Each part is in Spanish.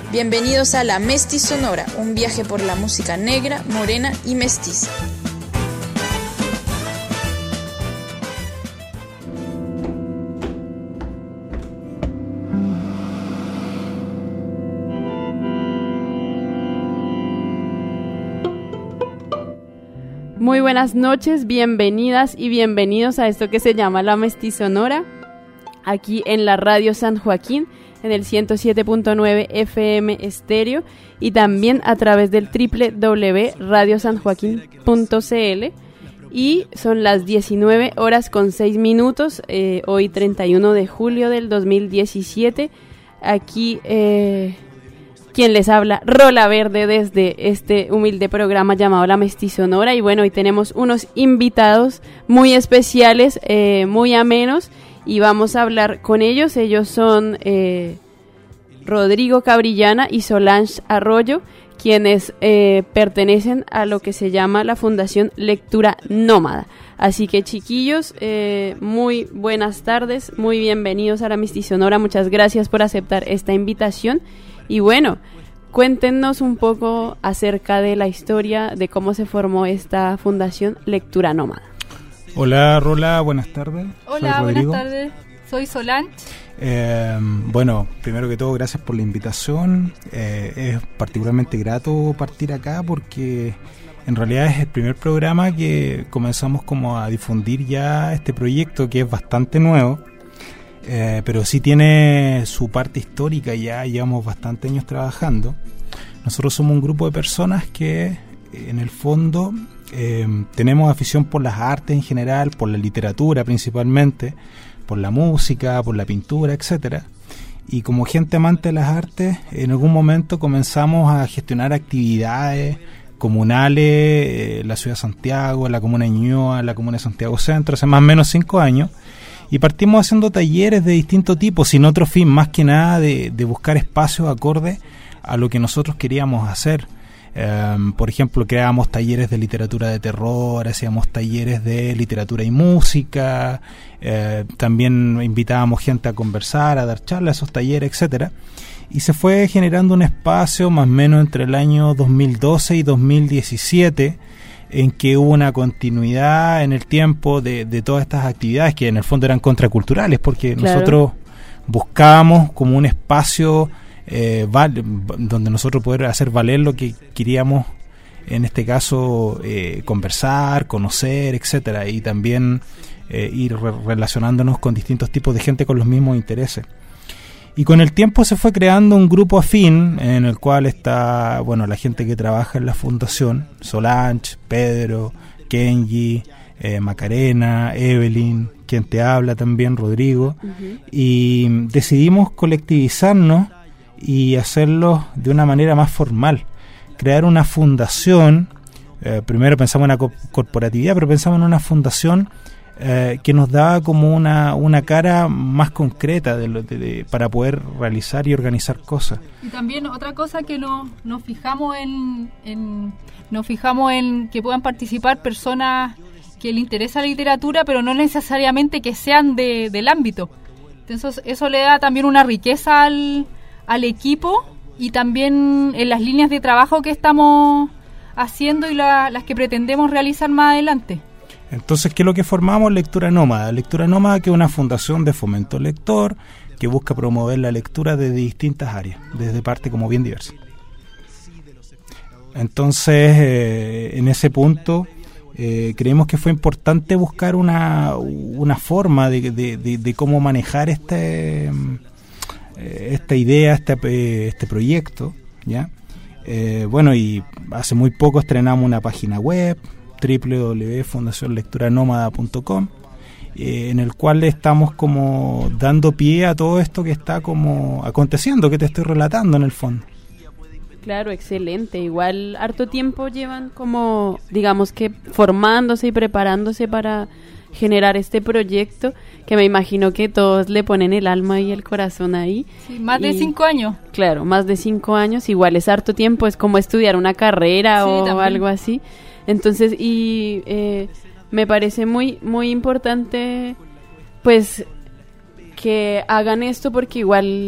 Bienvenidos a La Mestizonora, un viaje por la música negra, morena y mestiza. Muy buenas noches, bienvenidas y bienvenidos a esto que se llama La Mestizonora, aquí en la Radio San Joaquín, en el 107.9 FM estéreo y también a través del www.radiosanjoaquin.cl. Y son las 19:06, hoy 31 de julio del 2017. Aquí quien les habla, Rola Verde, desde este humilde programa llamado La Mestizonora. Y bueno, hoy tenemos unos invitados muy especiales, muy amenos, y vamos a hablar con ellos. Ellos son Rodrigo Cabrillana y Solange Arroyo, quienes pertenecen a lo que se llama la Fundación Lectura Nómada. Así que, chiquillos, muy buenas tardes, muy bienvenidos a La Mestizonora. Muchas gracias por aceptar esta invitación. Y bueno, cuéntenos un poco acerca de la historia de cómo se formó esta Fundación Lectura Nómada. Hola, Rola, buenas tardes. Hola, buenas tardes. Soy Solange. Bueno, primero que todo, gracias por la invitación. Es particularmente grato partir acá porque en realidad es el primer programa que comenzamos como a difundir ya este proyecto, que es bastante nuevo. Pero sí tiene su parte histórica, ya llevamos bastantes años trabajando. Nosotros somos un grupo de personas que en el fondo tenemos afición por las artes en general, por la literatura principalmente, por la música, por la pintura, etcétera. Y como gente amante de las artes, en algún momento comenzamos a gestionar actividades comunales en la ciudad de Santiago, en la comuna de Ñuñoa, en la comuna de Santiago Centro, hace más o menos 5 años. Y partimos haciendo talleres de distinto tipo, sin otro fin, más que nada de buscar espacios acordes a lo que nosotros queríamos hacer. Por ejemplo, creábamos talleres de literatura de terror, hacíamos talleres de literatura y música, también invitábamos gente a conversar, a dar charlas, esos talleres, etcétera. Y se fue generando un espacio más o menos entre el año 2012 y 2017, en que hubo una continuidad en el tiempo de todas estas actividades que en el fondo eran contraculturales, porque claro, nosotros buscábamos como un espacio donde nosotros poder hacer valer lo que queríamos, en este caso conversar, conocer, etcétera, y también ir relacionándonos con distintos tipos de gente con los mismos intereses. Y con el tiempo se fue creando un grupo afín en el cual está, bueno, la gente que trabaja en la fundación, Solange, Pedro, Kenji, Macarena, Evelyn, quien te habla también, Rodrigo. Uh-huh. Y decidimos colectivizarnos y hacerlo de una manera más formal. Crear una fundación, primero pensamos en la corporatividad, pero pensamos en una fundación que nos daba como una cara más concreta para poder realizar y organizar cosas. Y también otra cosa que nos fijamos en que puedan participar personas que les interesa la literatura, pero no necesariamente que sean del ámbito. Entonces eso le da también una riqueza al equipo, y también en las líneas de trabajo que estamos haciendo y las que pretendemos realizar más adelante. Entonces, ¿qué es lo que formamos? Lectura Nómada. Lectura Nómada, que es una fundación de fomento lector que busca promover la lectura desde distintas áreas, desde parte como bien diversa. Entonces, en ese punto, creemos que fue importante buscar una forma de cómo manejar esta idea, este proyecto, ¿ya? Bueno, y hace muy poco estrenamos una página web, www.fundacionlecturanomada.com, en el cual estamos como dando pie a todo esto que está como aconteciendo, que te estoy relatando en el fondo. Claro, excelente. Igual harto tiempo llevan como, digamos que formándose y preparándose para generar este proyecto, que me imagino que todos le ponen el alma y el corazón ahí. Sí, más de 5 años. Claro, más de 5 años. Igual es harto tiempo, es como estudiar una carrera, sí, o también algo así. Entonces, me parece muy, muy importante, pues, que hagan esto, porque igual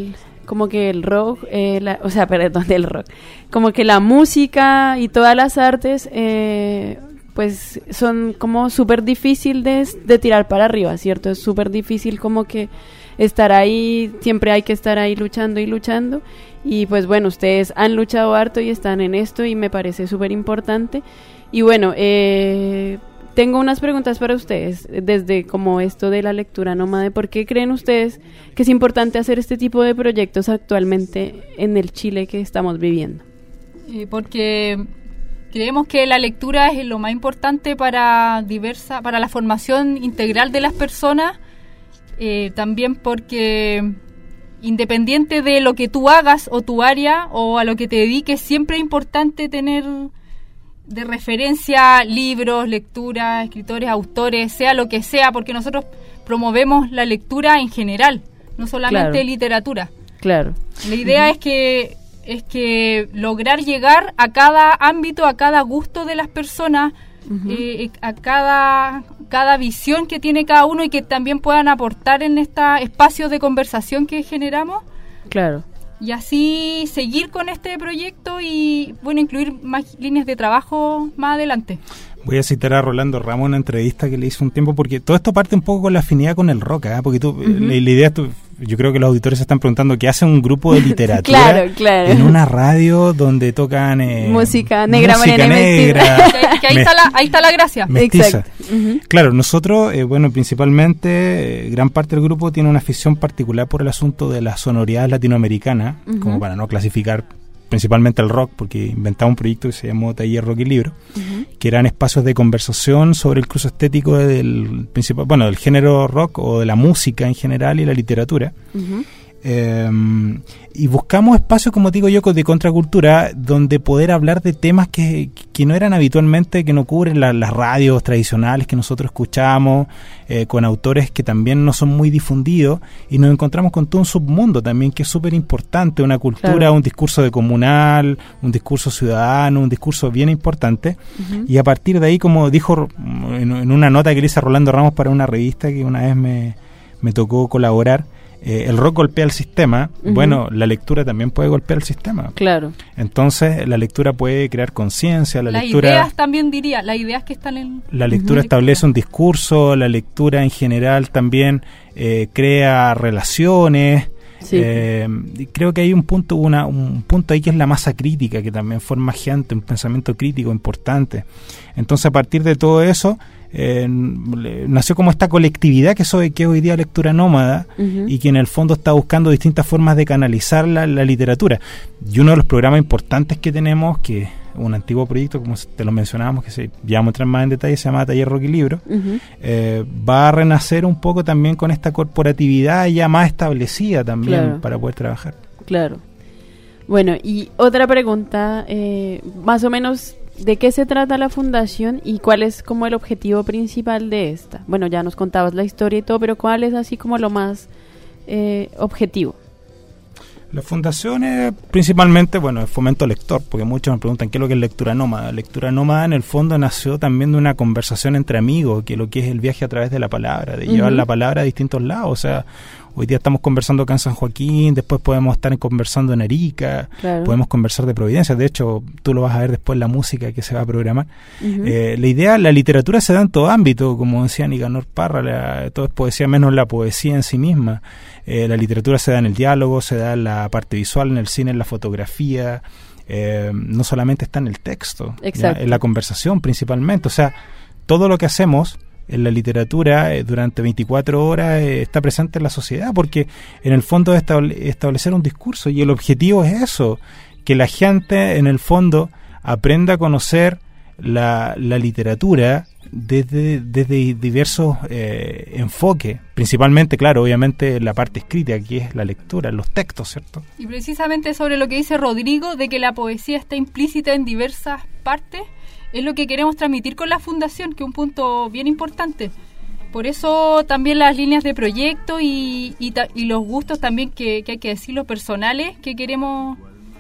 como que el rock, del rock, como que la música y todas las artes, pues son como súper difícil de tirar para arriba, ¿cierto? Es súper difícil como que estar ahí, siempre hay que estar ahí luchando, y pues bueno, ustedes han luchado harto y están en esto y me parece súper importante. Y bueno, tengo unas preguntas para ustedes, desde como esto de la lectura nómade. ¿Por qué creen ustedes que es importante hacer este tipo de proyectos actualmente en el Chile que estamos viviendo? Porque creemos que la lectura es lo más importante para la formación integral de las personas, también porque independiente de lo que tú hagas o tu área o a lo que te dediques, siempre es importante tener de referencia libros, lecturas, escritores, autores, sea lo que sea, porque nosotros promovemos la lectura en general, no solamente literatura. Claro. La idea es que lograr llegar a cada ámbito, a cada gusto de las personas, a cada visión que tiene cada uno y que también puedan aportar en estos espacios de conversación que generamos. Claro. Y así seguir con este proyecto y, bueno, incluir más líneas de trabajo más adelante. Voy a citar a Rolando Ramos en una entrevista que le hizo un tiempo, porque todo esto parte un poco con la afinidad con el rock, ¿eh? Porque la idea, yo creo que los auditores se están preguntando qué hace un grupo de literatura claro. en una radio donde tocan música negra, música negra. Que ahí está la gracia. Mestiza. Exacto. Claro, nosotros, principalmente, gran parte del grupo tiene una afición particular por el asunto de las sonoridades latinoamericanas, como para no clasificar principalmente el rock, porque inventaba un proyecto que se llamó Taller Rock y Libro, que eran espacios de conversación sobre el cruce estético del género rock o de la música en general y la literatura. Y buscamos espacios, como digo yo, de contracultura, donde poder hablar de temas que no eran habitualmente, que no cubren las radios tradicionales que nosotros escuchamos, con autores que también no son muy difundidos, y nos encontramos con todo un submundo también que es súper importante, una cultura, claro, un discurso de comunal, un discurso ciudadano, un discurso bien importante, y a partir de ahí, como dijo en una nota que le hice a Rolando Ramos para una revista que una vez me tocó colaborar, el rock golpea el sistema, bueno, la lectura también puede golpear el sistema. Claro. Entonces, la lectura puede crear conciencia, las ideas también diría, las ideas que están en... La lectura establece un discurso, la lectura en general también crea relaciones. Sí. Y creo que hay un punto ahí que es la masa crítica, que también forma gente, un pensamiento crítico importante. Entonces, a partir de todo eso, nació como esta colectividad que es hoy día Lectura Nómada, y que en el fondo está buscando distintas formas de canalizar la literatura. Y uno de los programas importantes que tenemos, que un antiguo proyecto, como te lo mencionábamos, que ya vamos a entrar más en detalle, se llama Taller Rock y Libro, va a renacer un poco también con esta corporatividad ya más establecida también, claro, para poder trabajar. Claro. Bueno, y otra pregunta, más o menos, ¿de qué se trata la fundación y cuál es como el objetivo principal de esta? Bueno, ya nos contabas la historia y todo, pero ¿cuál es así como lo más objetivo? La fundación es principalmente, el fomento lector, porque muchos me preguntan qué es lo que es lectura nómada. Lectura nómada en el fondo nació también de una conversación entre amigos, que lo que es el viaje a través de la palabra, de llevar la palabra a distintos lados. O sea, hoy día estamos conversando acá en San Joaquín, después podemos estar conversando en Arica, claro, podemos conversar de Providencia. De hecho, tú lo vas a ver después en la música que se va a programar. La idea, la literatura se da en todo ámbito, como decía Nicanor Parra, todo es poesía menos la poesía en sí misma. La literatura se da en el diálogo, se da en la parte visual, en el cine, en la fotografía, no solamente está en el texto, en la conversación principalmente. O sea, todo lo que hacemos en la literatura durante 24 horas está presente en la sociedad, porque en el fondo es establecer un discurso, y el objetivo es eso, que la gente en el fondo aprenda a conocer la literatura desde diversos enfoques, principalmente, claro, obviamente la parte escrita, que es la lectura, los textos, ¿cierto? Y precisamente sobre lo que dice Rodrigo, de que la poesía está implícita en diversas partes, es lo que queremos transmitir con la fundación, que es un punto bien importante. Por eso también las líneas de proyecto y los gustos también que hay que decirlo, personales, que queremos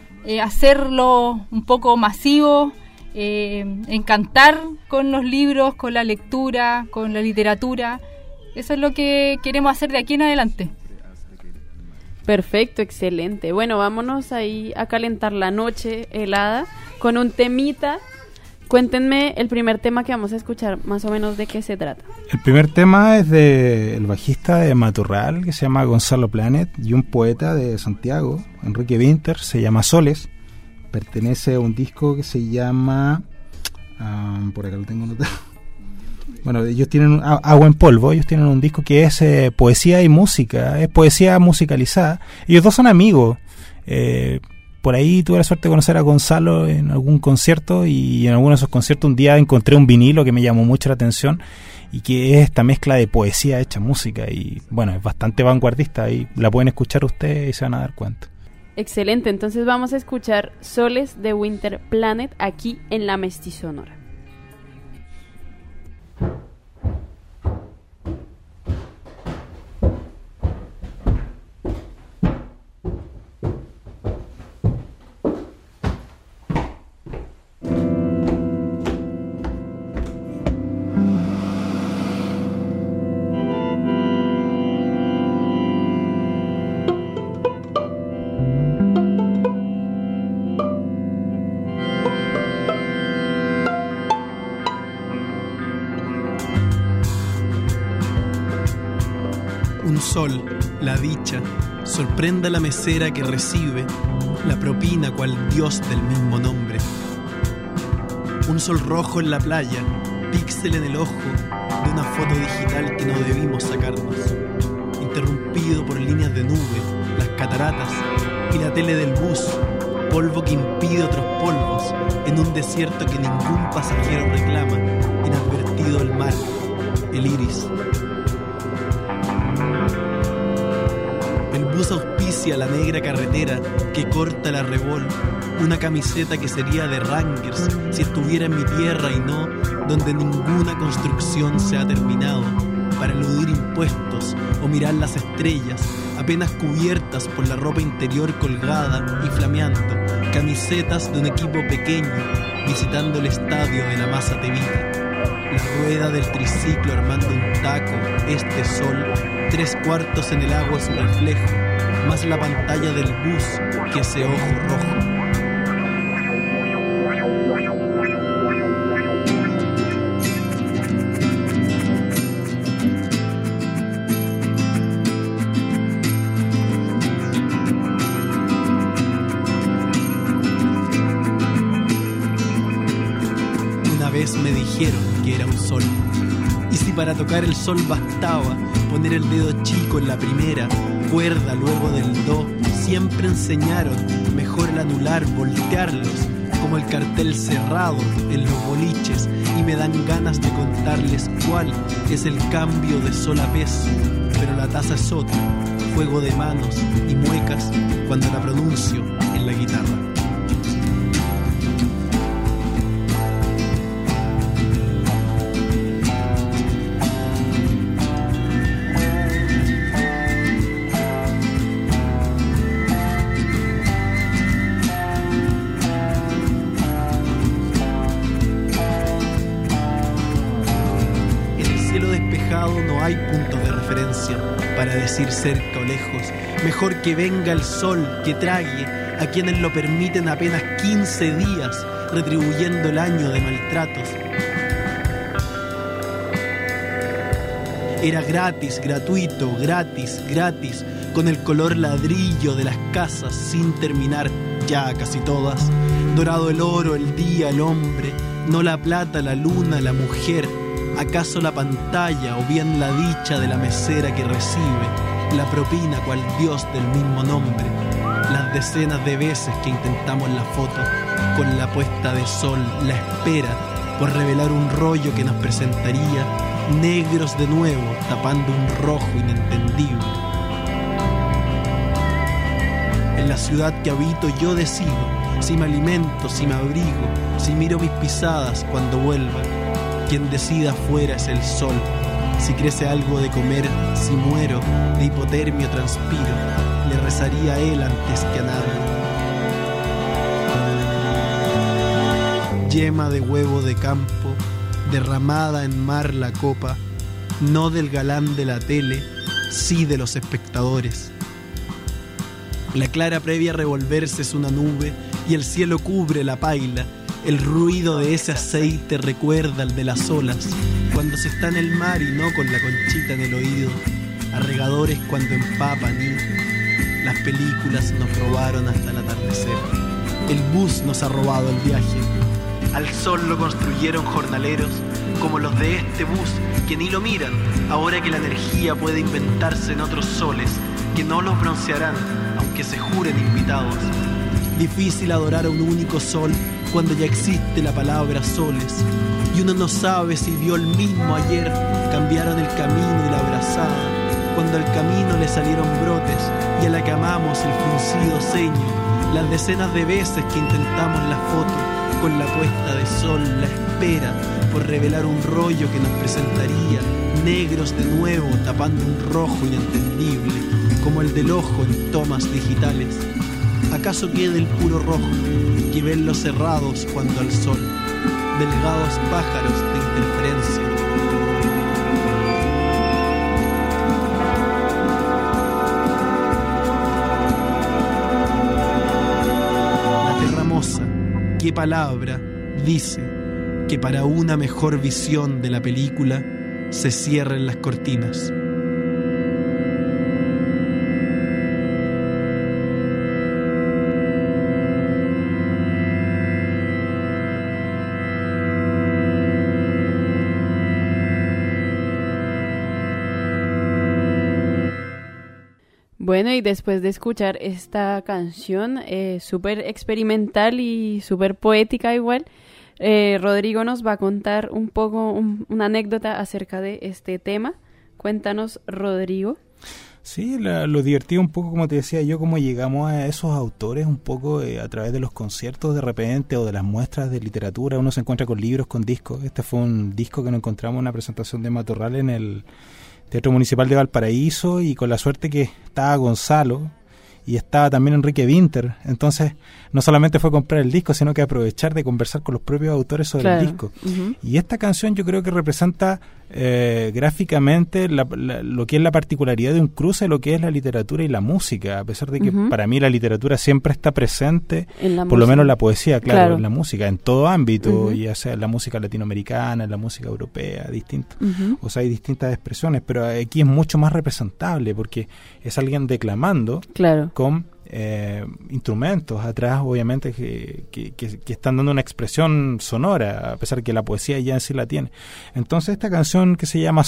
hacerlo un poco masivo, encantar con los libros, con la lectura, con la literatura. Eso es lo que queremos hacer de aquí en adelante. Perfecto, excelente. Bueno, vámonos ahí a calentar la noche helada con un temita. Cuéntenme el primer tema que vamos a escuchar, más o menos de qué se trata. El primer tema es del bajista de Matorral, que se llama Gonzalo Planet, y un poeta de Santiago, Enrique Winter, se llama Soles. Pertenece a un disco que se llama... por acá lo tengo anotado. Bueno, ellos tienen Agua en Polvo, ellos tienen un disco que es poesía y música, es poesía musicalizada. Ellos dos son amigos. Por ahí tuve la suerte de conocer a Gonzalo en algún concierto, y en alguno de esos conciertos un día encontré un vinilo que me llamó mucho la atención y que es esta mezcla de poesía hecha música, y bueno, es bastante vanguardista y la pueden escuchar ustedes y se van a dar cuenta. Excelente, entonces vamos a escuchar Soles de Winter Planet aquí en La Mestizonora. Sol, la dicha, sorprenda la mesera que recibe la propina cual Dios del mismo nombre. Un sol rojo en la playa, píxel en el ojo de una foto digital que no debimos sacarnos, interrumpido por líneas de nube, las cataratas y la tele del bus, polvo que impide otros polvos en un desierto que ningún pasajero reclama, inadvertido el mar, el iris. El bus auspicia la negra carretera que corta la Revol, una camiseta que sería de Rangers si estuviera en mi tierra y no donde ninguna construcción se ha terminado, para eludir impuestos o mirar las estrellas apenas cubiertas por la ropa interior colgada y flameando, camisetas de un equipo pequeño visitando el estadio de la Masa Tevita. La rueda del triciclo armando un taco, este sol, 3/4 en el agua su reflejo, más la pantalla del bus que ese ojo rojo. Una vez me dijeron que era un sol, y si para tocar el sol bastaba poner el dedo chico en la primera cuerda luego del do, siempre enseñaron mejor el anular, voltearlos como el cartel cerrado en los boliches, y me dan ganas de contarles cuál es el cambio de sol a peso, pero la taza es otra, juego de manos y muecas cuando la pronuncio en la guitarra. No hay puntos de referencia para decir cerca o lejos. Mejor que venga el sol que trague a quienes lo permiten apenas 15 días, retribuyendo el año de maltratos. Era gratis, gratuito, gratis, gratis, con el color ladrillo de las casas sin terminar, ya casi todas. Dorado el oro, el día, el hombre, no la plata, la luna, la mujer. ¿Acaso la pantalla o bien la dicha de la mesera que recibe la propina cual Dios del mismo nombre? Las decenas de veces que intentamos la foto con la puesta de sol, la espera por revelar un rollo que nos presentaría negros de nuevo, tapando un rojo inentendible. En la ciudad que habito yo decido si me alimento, si me abrigo, si miro mis pisadas cuando vuelva. Quien decida afuera es el sol. Si crece algo de comer, si muero de hipotermia o transpiro, le rezaría a él antes que a nadie. Yema de huevo de campo, derramada en mar la copa, no del galán de la tele, sí de los espectadores. La clara previa a revolverse es una nube y el cielo cubre la paila. El ruido de ese aceite recuerda al de las olas cuando se está en el mar y no con la conchita en el oído. A regadores cuando empapan y las películas nos robaron hasta el atardecer. El bus nos ha robado el viaje. Al sol lo construyeron jornaleros como los de este bus que ni lo miran ahora que la energía puede inventarse en otros soles que no los broncearán aunque se juren invitados. Difícil adorar a un único sol cuando ya existe la palabra soles y uno no sabe si vio el mismo ayer. Cambiaron el camino y la abrazada cuando al camino le salieron brotes y a la que amamos el fruncido ceño. Las decenas de veces que intentamos la foto con la puesta de sol, la espera por revelar un rollo que nos presentaría negros de nuevo tapando un rojo inentendible como el del ojo en tomas digitales. ¿Acaso queda el puro rojo que ven los cerrados cuando al sol, delgados pájaros de interferencia? La terramosa, ¿qué palabra dice que para una mejor visión de la película se cierren las cortinas? Bueno, y después de escuchar esta canción súper experimental y súper poética igual, Rodrigo nos va a contar un poco una anécdota acerca de este tema. Cuéntanos, Rodrigo. Sí, lo divertido un poco, como te decía yo, cómo llegamos a esos autores un poco a través de los conciertos de repente o de las muestras de literatura. Uno se encuentra con libros, con discos. Este fue un disco que nos encontramos en una presentación de Matorral en el Teatro Municipal de Valparaíso, y con la suerte que estaba Gonzalo y estaba también Enrique Winter. Entonces no solamente fue comprar el disco, sino que aprovechar de conversar con los propios autores sobre el disco. Uh-huh. Y esta canción yo creo que representa gráficamente lo que es la particularidad de un cruce de lo que es la literatura y la música, a pesar de que para mí la literatura siempre está presente, por lo menos la poesía, claro, en la música, en todo ámbito, ya sea en la música latinoamericana, en la música europea, distinto. O sea, hay distintas expresiones, pero aquí es mucho más representable porque es alguien declamando con instrumentos atrás, obviamente, que están dando una expresión sonora, a pesar de que la poesía ya en sí la tiene. Entonces esta canción que se llama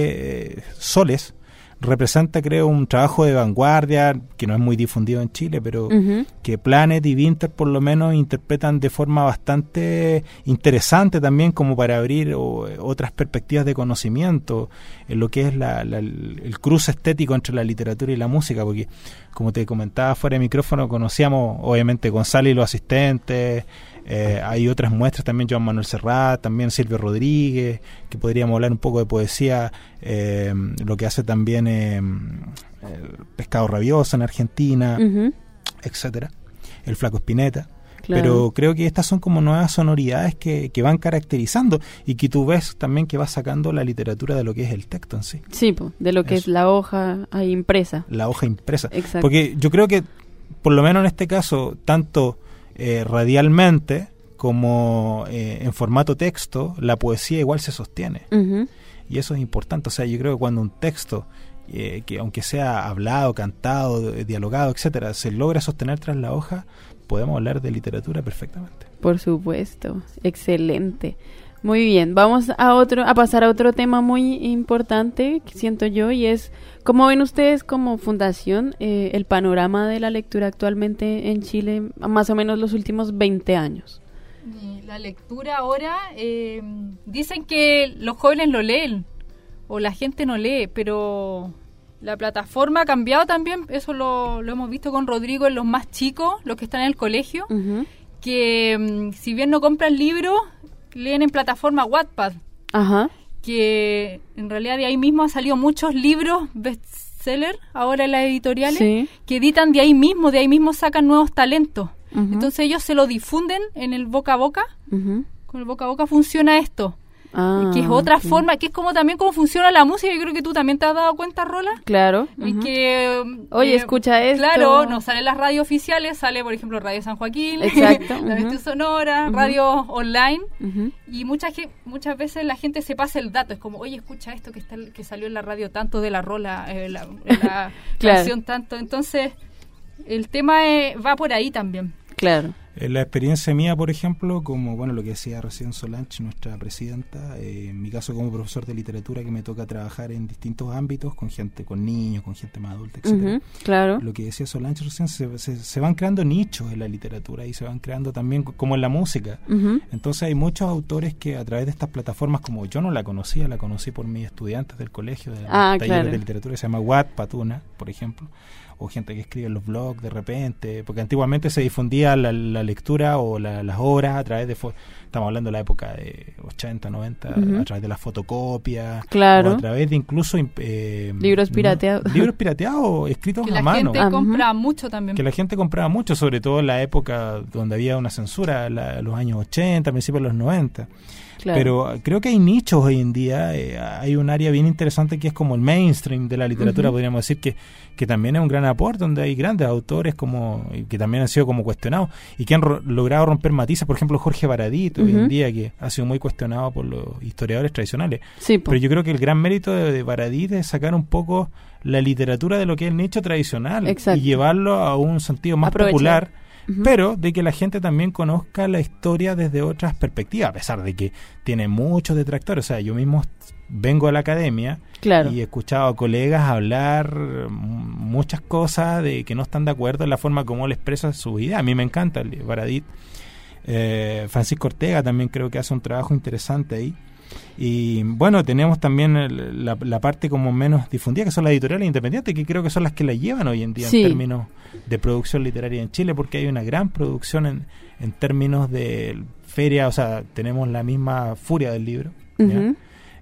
Soles representa, creo, un trabajo de vanguardia que no es muy difundido en Chile, pero que Planet y Winter por lo menos interpretan de forma bastante interesante también, como para abrir otras perspectivas de conocimiento en lo que es el cruce estético entre la literatura y la música, porque como te comentaba fuera de micrófono, conocíamos obviamente Gonzalo y los asistentes. Hay otras muestras también, Joan Manuel Serrat, también Silvio Rodríguez, que podríamos hablar un poco de poesía, lo que hace también Pescado Rabioso en Argentina, etcétera, el Flaco Spinetta. Pero creo que estas son como nuevas sonoridades que van caracterizando y que tú ves también que va sacando la literatura de lo que es el texto en sí. Sí, de lo que es la hoja impresa. La hoja impresa. Exacto. Porque yo creo que, por lo menos en este caso, tanto radialmente como en formato texto, la poesía igual se sostiene. Y eso es importante. O sea, yo creo que cuando un texto, que aunque sea hablado, cantado, dialogado, etcétera, se logra sostener tras la hoja, podemos hablar de literatura perfectamente. Por supuesto, excelente. Muy bien, vamos a pasar a otro tema muy importante, que siento yo, y es, ¿cómo ven ustedes como fundación el panorama de la lectura actualmente en Chile, más o menos los últimos 20 años? La lectura ahora, dicen que los jóvenes lo leen, o la gente no lee, pero la plataforma ha cambiado también, eso lo hemos visto con Rodrigo en los más chicos, los que están en el colegio, que si bien no compran libros, leen en plataforma Wattpad, que en realidad de ahí mismo han salido muchos libros bestseller ahora en las editoriales, que editan de ahí mismo sacan nuevos talentos. Entonces ellos se lo difunden en el boca a boca. Con el boca a boca funciona esto. que es otra forma, que es como también cómo funciona la música. Yo creo que tú también te has dado cuenta, Rola. Claro. Y que, oye, escucha esto. Claro, nos salen las radios oficiales, sale por ejemplo Radio San Joaquín, exacto, la Mestizo Sonora, radio online, y muchas veces la gente se pasa el dato, es como, oye, escucha esto que salió en la radio tanto de la Rola, la claro. canción tanto. Entonces, el tema va por ahí también. Claro. La experiencia mía, por ejemplo, como bueno lo que decía recién Solange, nuestra presidenta, en mi caso como profesor de literatura, que me toca trabajar en distintos ámbitos, con gente, con niños, con gente más adulta, etcétera. Claro. Lo que decía Solange recién, se van creando nichos en la literatura y se van creando también como en la música. Entonces hay muchos autores que a través de estas plataformas, como yo no la conocía, la conocí por mis estudiantes del colegio, de talleres de literatura, se llama Wattpad, por ejemplo, o gente que escribe en los blogs de repente, porque antiguamente se difundía la lectura o las obras a través de, estamos hablando de la época de 80, 90, a través de las fotocopias, claro, o a través de incluso libros pirateados. Libros pirateados escritos que a mano. Que la gente compraba mucho también. Que la gente compraba mucho, sobre todo en la época donde había una censura, los años 80, principios de los 90. Claro. Pero creo que hay nichos hoy en día, hay un área bien interesante que es como el mainstream de la literatura, podríamos decir, que también es un gran aporte, donde hay grandes autores como que también han sido como cuestionados y que han logrado romper matices. Por ejemplo, Jorge Baradit, hoy en día, que ha sido muy cuestionado por los historiadores tradicionales. Sí, pero yo creo que el gran mérito de Baradit es sacar un poco la literatura de lo que es el nicho tradicional. Exacto. Y llevarlo a un sentido más popular, pero de que la gente también conozca la historia desde otras perspectivas, a pesar de que tiene muchos detractores. O sea, yo mismo vengo a la academia, claro, y he escuchado a colegas hablar muchas cosas de que no están de acuerdo en la forma como él expresa su idea. A mí me encanta el Baradit. Francisco Ortega también creo que hace un trabajo interesante ahí. Y bueno, tenemos también la parte como menos difundida, que son las editoriales independientes, que creo que son las que la llevan hoy en día en términos de producción literaria en Chile, porque hay una gran producción en términos de feria. O sea, tenemos la misma furia del libro, ¿ya?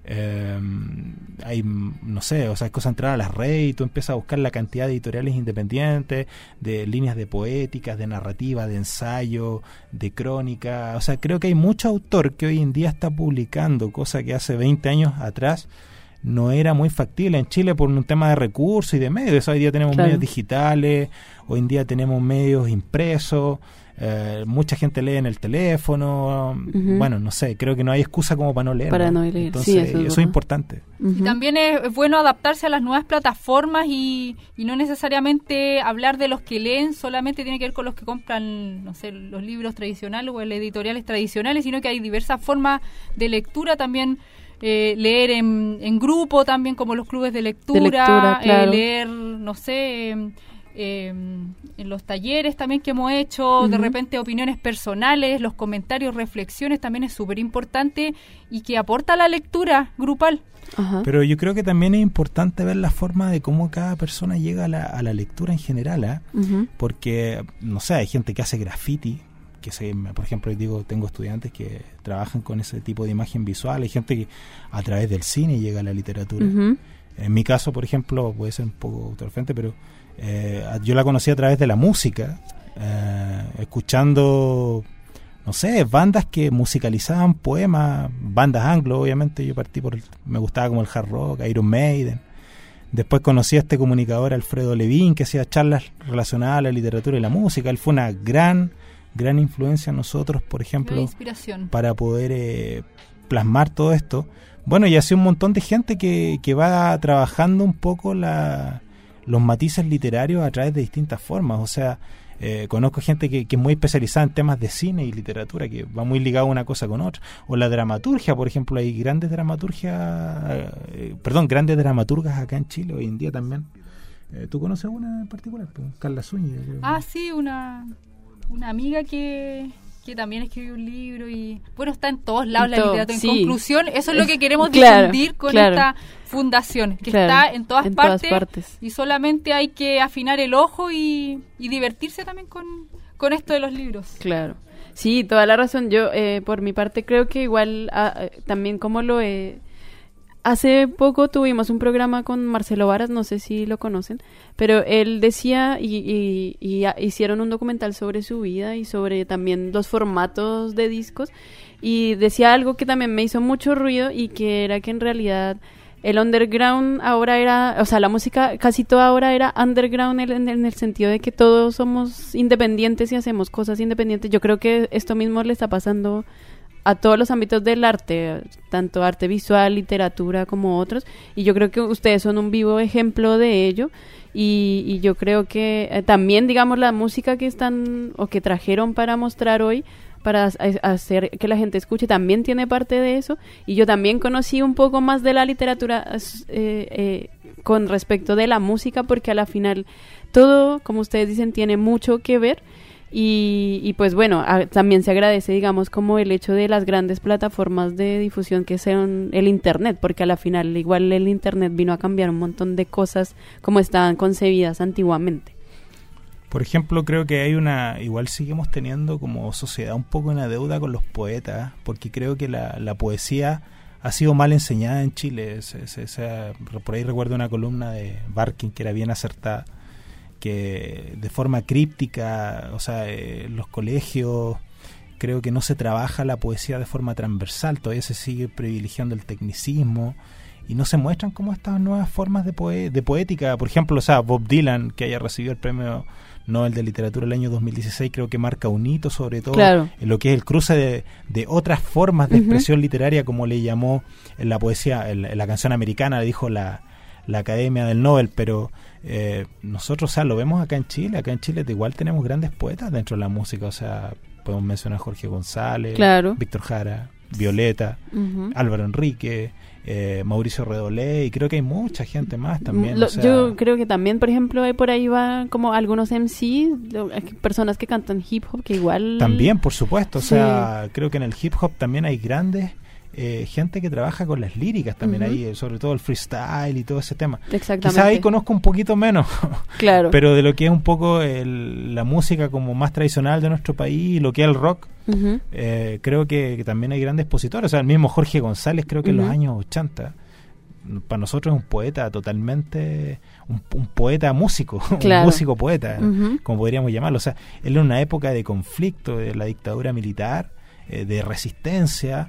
Hay, no sé, o sea, es cosa entrar a las redes y tú empiezas a buscar la cantidad de editoriales independientes, de líneas de poéticas, de narrativa, de ensayo, de crónica. O sea, creo que hay mucho autor que hoy en día está publicando, cosa que hace 20 años atrás no era muy factible en Chile por un tema de recursos y de medios. Hoy día tenemos medios digitales, hoy en día tenemos medios impresos. Mucha gente lee en el teléfono. Bueno, no sé, creo que no hay excusa como para no leer. Para no leer. Entonces, eso es importante. Y también es bueno adaptarse a las nuevas plataformas y no necesariamente hablar de los que leen, solamente tiene que ver con los que compran, no sé, los libros tradicionales o editoriales tradicionales, sino que hay diversas formas de lectura también. Leer en grupo también, como los clubes de lectura, claro, leer, no sé, en los talleres también que hemos hecho, de repente opiniones personales, los comentarios, reflexiones, también es súper importante y que aporta a la lectura grupal. Pero yo creo que también es importante ver la forma de cómo cada persona llega a la lectura en general, porque, no sé, hay gente que hace graffiti, por ejemplo, digo, tengo estudiantes que trabajan con ese tipo de imagen visual, hay gente que a través del cine llega a la literatura. En mi caso, por ejemplo, puede ser un poco autorreferente, pero yo la conocí a través de la música, escuchando, no sé, bandas que musicalizaban poemas, bandas anglo, obviamente. Yo me gustaba como el hard rock, Iron Maiden. Después conocí a este comunicador, Alfredo Levín, que hacía charlas relacionadas a la literatura y la música. Él fue una gran influencia en nosotros, por ejemplo, para poder plasmar todo esto. Bueno, y así un montón de gente que va trabajando un poco los matices literarios a través de distintas formas. O sea, conozco gente que es muy especializada en temas de cine y literatura, que va muy ligado una cosa con otra. O la dramaturgia, por ejemplo, hay grandes dramaturgas acá en Chile hoy en día también. ¿Tú conoces una en particular? Carla Zúñiga. Sí, una amiga que también escribió un libro y bueno, está en todos lados la literatura. En conclusión, eso es lo que queremos difundir con esta fundación, que está en todas partes y solamente hay que afinar el ojo y divertirse también con esto de los libros. Claro, sí, toda la razón. Yo por mi parte creo que igual también como hace poco tuvimos un programa con Marcelo Varas, no sé si lo conocen, pero él decía y hicieron un documental sobre su vida y sobre también los formatos de discos, y decía algo que también me hizo mucho ruido, y que era que en realidad el underground ahora era, o sea, la música casi toda ahora era underground en el sentido de que todos somos independientes y hacemos cosas independientes. Yo creo que esto mismo le está pasando a todos los ámbitos del arte, tanto arte visual, literatura como otros, y yo creo que ustedes son un vivo ejemplo de ello, y yo creo que también, digamos, la música que están o que trajeron para mostrar hoy, para hacer que la gente escuche, también tiene parte de eso, y yo también conocí un poco más de la literatura con respecto de la música, porque a la final todo, como ustedes dicen, tiene mucho que ver. Y pues bueno, también se agradece, digamos, como el hecho de las grandes plataformas de difusión que son el internet, porque a la final igual el internet vino a cambiar un montón de cosas como estaban concebidas antiguamente. Por ejemplo, creo que igual seguimos teniendo como sociedad un poco una deuda con los poetas, porque creo que la poesía ha sido mal enseñada en Chile. Por ahí recuerdo una columna de Barkin que era bien acertada, que de forma críptica, o sea, en los colegios creo que no se trabaja la poesía de forma transversal, todavía se sigue privilegiando el tecnicismo y no se muestran como estas nuevas formas de poética. Por ejemplo, o sea, Bob Dylan, que haya recibido el premio Nobel de Literatura el año 2016, creo que marca un hito, sobre todo en lo que es el cruce de otras formas de expresión literaria, como le llamó en la poesía, en la canción americana, le dijo la Academia del Nobel, pero nosotros, o sea, lo vemos acá en Chile igual tenemos grandes poetas dentro de la música, o sea, podemos mencionar a Jorge González, Víctor Jara, Violeta, Álvaro Enrique, Mauricio Redolé, y creo que hay mucha gente más también. Yo creo que también, por ejemplo, por ahí va como algunos MC, personas que cantan hip hop, que igual... También, por supuesto, o sea, creo que en el hip hop también hay grandes gente que trabaja con las líricas también ahí, sobre todo el freestyle y todo ese tema. Exactamente. Quizás ahí conozco un poquito menos, claro, pero de lo que es un poco la música como más tradicional de nuestro país, lo que es el rock, creo que también hay grandes expositores. O sea, el mismo Jorge González, creo que en los años 80, para nosotros es un poeta totalmente, un poeta músico, un músico poeta, como podríamos llamarlo. O sea, él en una época de conflicto, de la dictadura militar, de resistencia,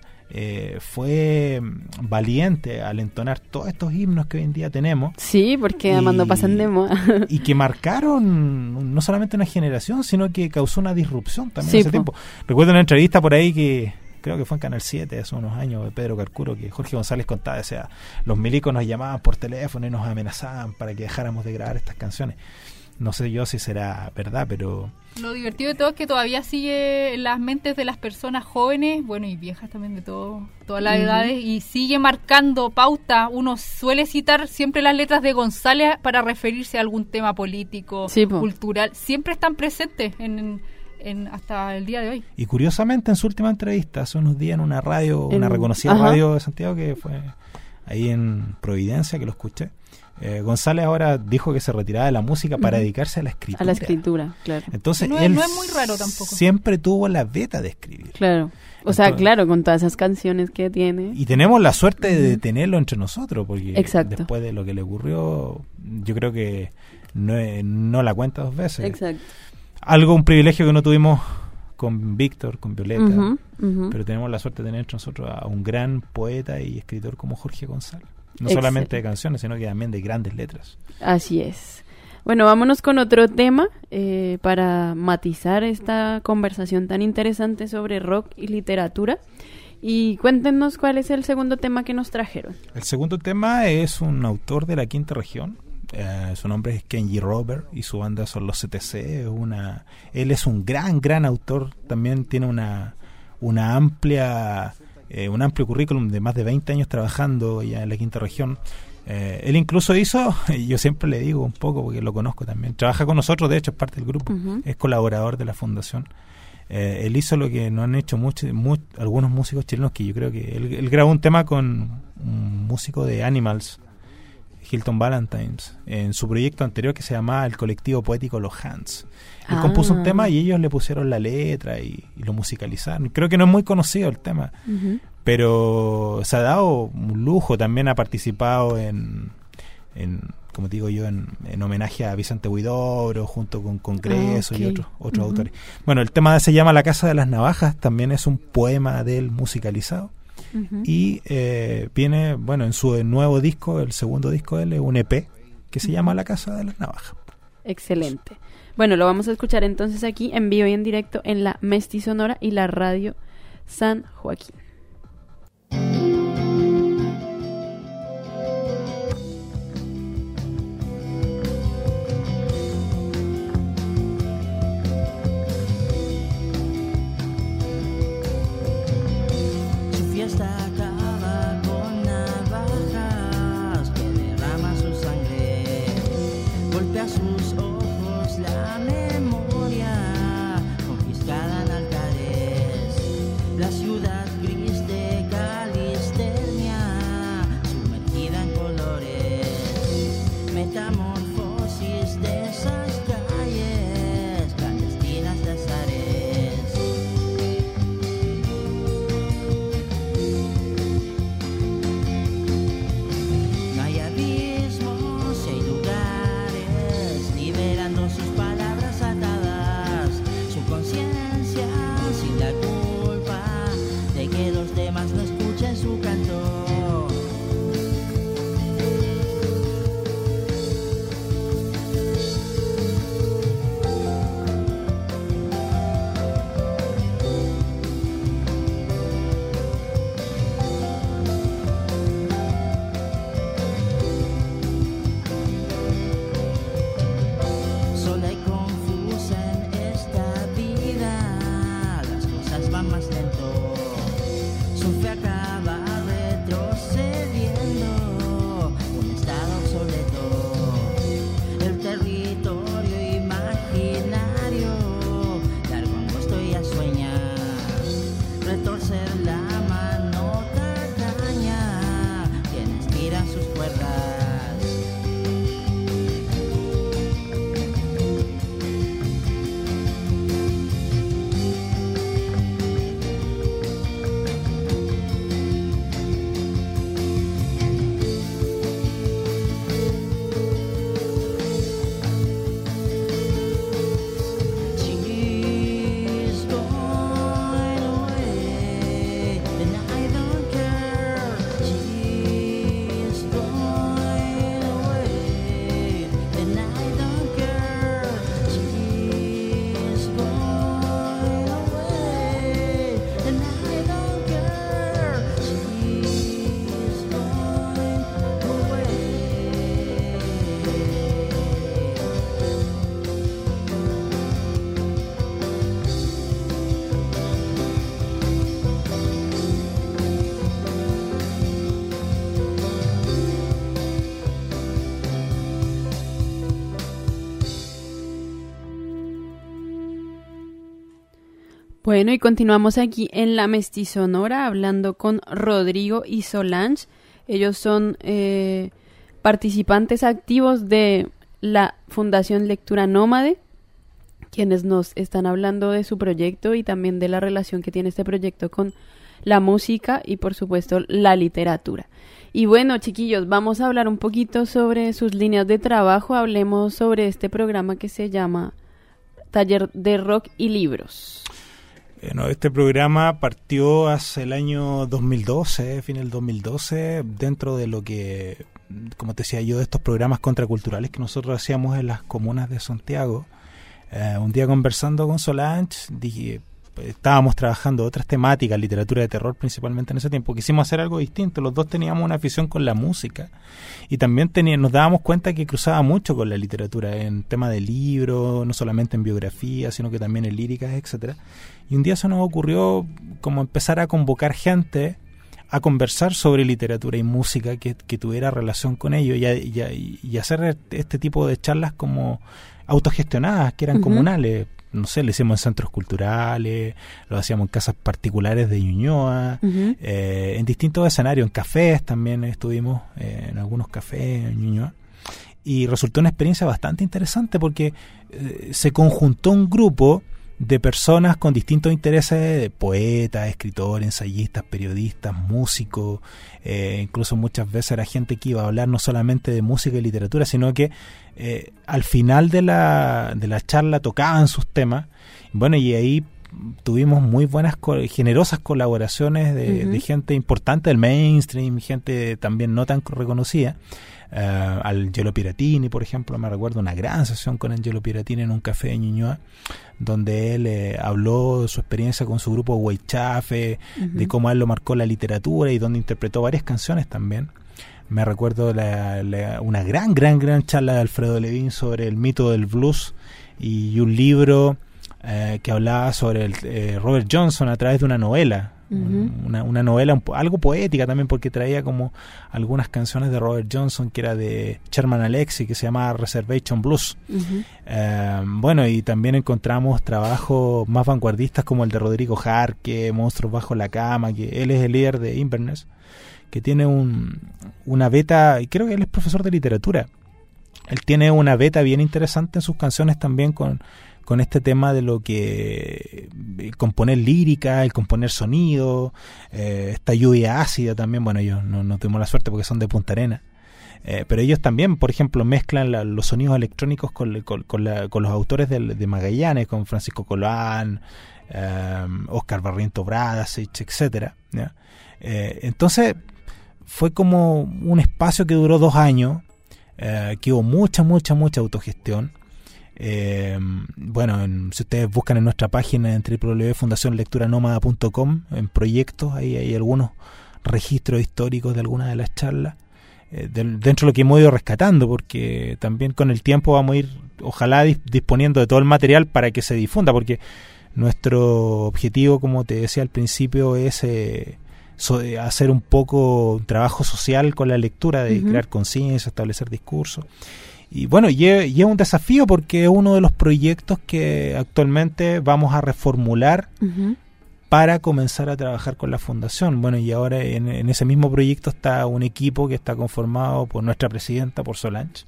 fue valiente al entonar todos estos himnos que hoy en día tenemos. Sí, porque además no pasan de moda. Y que marcaron no solamente una generación, sino que causó una disrupción también en ese tiempo. Recuerdo una entrevista por ahí que creo que fue en Canal 7 hace unos años, de Pedro Carcuro, que Jorge González contaba, o sea, los milicos nos llamaban por teléfono y nos amenazaban para que dejáramos de grabar estas canciones. No sé yo si será verdad, pero... Lo divertido de todo es que todavía sigue en las mentes de las personas jóvenes, bueno, y viejas también, de todas las edades, y sigue marcando pauta. Uno suele citar siempre las letras de González para referirse a algún tema político, cultural. Siempre están presentes hasta el día de hoy. Y curiosamente, en su última entrevista, hace unos días en una radio, una reconocida radio de Santiago, que fue ahí en Providencia, que lo escuché, González ahora dijo que se retiraba de la música para dedicarse a la escritura. A la escritura, claro. Entonces no él es muy raro tampoco. Siempre tuvo la beta de escribir. Claro. O sea, claro, con todas esas canciones que tiene. Y tenemos la suerte de tenerlo entre nosotros, porque después de lo que le ocurrió, yo creo que no la cuenta dos veces. Exacto. Un privilegio que no tuvimos con Víctor, con Violeta, pero tenemos la suerte de tener entre nosotros a un gran poeta y escritor como Jorge González. No solamente de canciones, sino que también de grandes letras. Así es. Bueno, vámonos con otro tema para matizar esta conversación tan interesante sobre rock y literatura. Y cuéntenos cuál es el segundo tema que nos trajeron. El segundo tema es un autor de la Quinta Región. Su nombre es Kenji Robert y su banda son los CTC. Él es un gran autor. También tiene un amplio currículum de más de 20 años trabajando ya en la Quinta Región. Él incluso hizo, yo siempre le digo un poco porque lo conozco también, trabaja con nosotros, de hecho es parte del grupo, es colaborador de la fundación. Él hizo lo que no han hecho algunos músicos chilenos, que yo creo que él grabó un tema con un músico de Animals, Hilton Ballantines, en su proyecto anterior que se llamaba el colectivo poético Los Hands. Él compuso un tema y ellos le pusieron la letra y lo musicalizaron. Creo que no es muy conocido el tema, pero se ha dado un lujo. También ha participado en como te digo yo, en homenaje a Vicente Huidobro, junto con Congreso y otros autores. Bueno, el tema se llama La Casa de las Navajas, también es un poema de él musicalizado. Y viene, bueno, en su nuevo disco, el segundo disco de él, es un EP que se llama La Casa de las Navajas. Excelente. Bueno, lo vamos a escuchar entonces aquí en vivo y en directo en la Mesti Sonora y la Radio San Joaquín. Acaba con navajas que derrama su sangre, golpea sus ojos la memoria, confiscada en altares, la ciudad gris de Calisternia, sumergida en colores, metamorfosis de esas calles, clandestinas de azares. Bueno, y continuamos aquí en la Mesti Sonora hablando con Rodrigo y Solange. Ellos son participantes activos de la Fundación Lectura Nómade, quienes nos están hablando de su proyecto y también de la relación que tiene este proyecto con la música y, por supuesto, la literatura. Y bueno, chiquillos, vamos a hablar un poquito sobre sus líneas de trabajo. Hablemos sobre este programa que se llama Taller de Rock y Libros. Bueno, este programa partió hace el año 2012, fin del 2012, dentro de lo que, como te decía yo, de estos programas contraculturales que nosotros hacíamos en las comunas de Santiago. Un día conversando con Solange, dije, estábamos trabajando otras temáticas, literatura de terror principalmente en ese tiempo, quisimos hacer algo distinto. Los dos teníamos una afición con la música y también nos dábamos cuenta que cruzaba mucho con la literatura en tema de libros, no solamente en biografía, sino que también en líricas, etcétera. Y un día se nos ocurrió como empezar a convocar gente a conversar sobre literatura y música que tuviera relación con ello y hacer este tipo de charlas como autogestionadas, que eran comunales. No sé, lo hicimos en centros culturales, lo hacíamos en casas particulares de Ñuñoa, en distintos escenarios, en cafés también estuvimos, en algunos cafés en Ñuñoa. Y resultó una experiencia bastante interesante porque se conjuntó un grupo de personas con distintos intereses, de poetas, escritores, ensayistas, periodistas, músicos, incluso muchas veces era gente que iba a hablar no solamente de música y literatura, sino que al final de la charla tocaban sus temas. Bueno, y ahí tuvimos muy buenas, generosas colaboraciones de gente importante del mainstream, gente también no tan reconocida. Al Angelo Piratini, por ejemplo, me recuerdo una gran sesión con Angelo Piratini en un café de Ñuñoa, donde él habló de su experiencia con su grupo Huaychafe, de cómo a él lo marcó la literatura y donde interpretó varias canciones también. Me recuerdo una gran charla de Alfredo Levin sobre el mito del blues y un libro que hablaba sobre Robert Johnson a través de una novela. Una novela algo poética también, porque traía como algunas canciones de Robert Johnson, que era de Sherman Alexie, que se llamaba Reservation Blues. Bueno, y también encontramos trabajos más vanguardistas como el de Rodrigo Jarque, Monstruos bajo la cama, que él es el líder de Inverness, que tiene una beta, y creo que él es profesor de literatura. Él tiene una beta bien interesante en sus canciones también con este tema de lo que el componer lírica, el componer sonido, esta lluvia ácida también. Bueno, ellos no tuvimos la suerte porque son de Punta Arenas, pero ellos también, por ejemplo, mezclan los sonidos electrónicos con los autores de Magallanes, con Francisco Colán, Oscar Barrientos Bradasich, etcétera, ¿ya? Entonces fue como un espacio que duró 2 años, que hubo mucha autogestión. Bueno, si ustedes buscan en nuestra página en www.fundacionlecturanomada.com, en proyectos, ahí hay algunos registros históricos de algunas de las charlas, dentro de lo que hemos ido rescatando, porque también con el tiempo vamos a ir, ojalá, disponiendo de todo el material para que se difunda, porque nuestro objetivo, como te decía al principio, es hacer un poco trabajo social con la lectura, de crear conciencia, establecer discursos. Y bueno, y es un desafío, porque es uno de los proyectos que actualmente vamos a reformular para comenzar a trabajar con la fundación. Bueno, y ahora en ese mismo proyecto está un equipo que está conformado por nuestra presidenta, por Solange,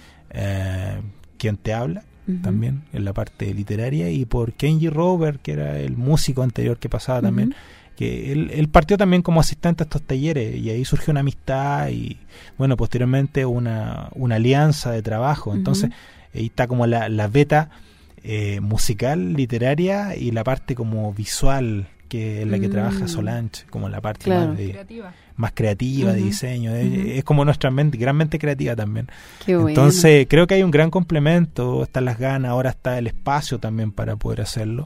quien te habla también en la parte literaria, y por Kenji Robert, que era el músico anterior que pasaba también, que él partió también como asistente a estos talleres, y ahí surgió una amistad y, bueno, posteriormente una alianza de trabajo. Entonces ahí está como la beta musical, literaria, y la parte como visual, que es la que trabaja Solange, como la parte más creativa, de diseño. Es como nuestra gran mente creativa también. Qué bueno. Entonces creo que hay un gran complemento, están las ganas, ahora está el espacio también para poder hacerlo.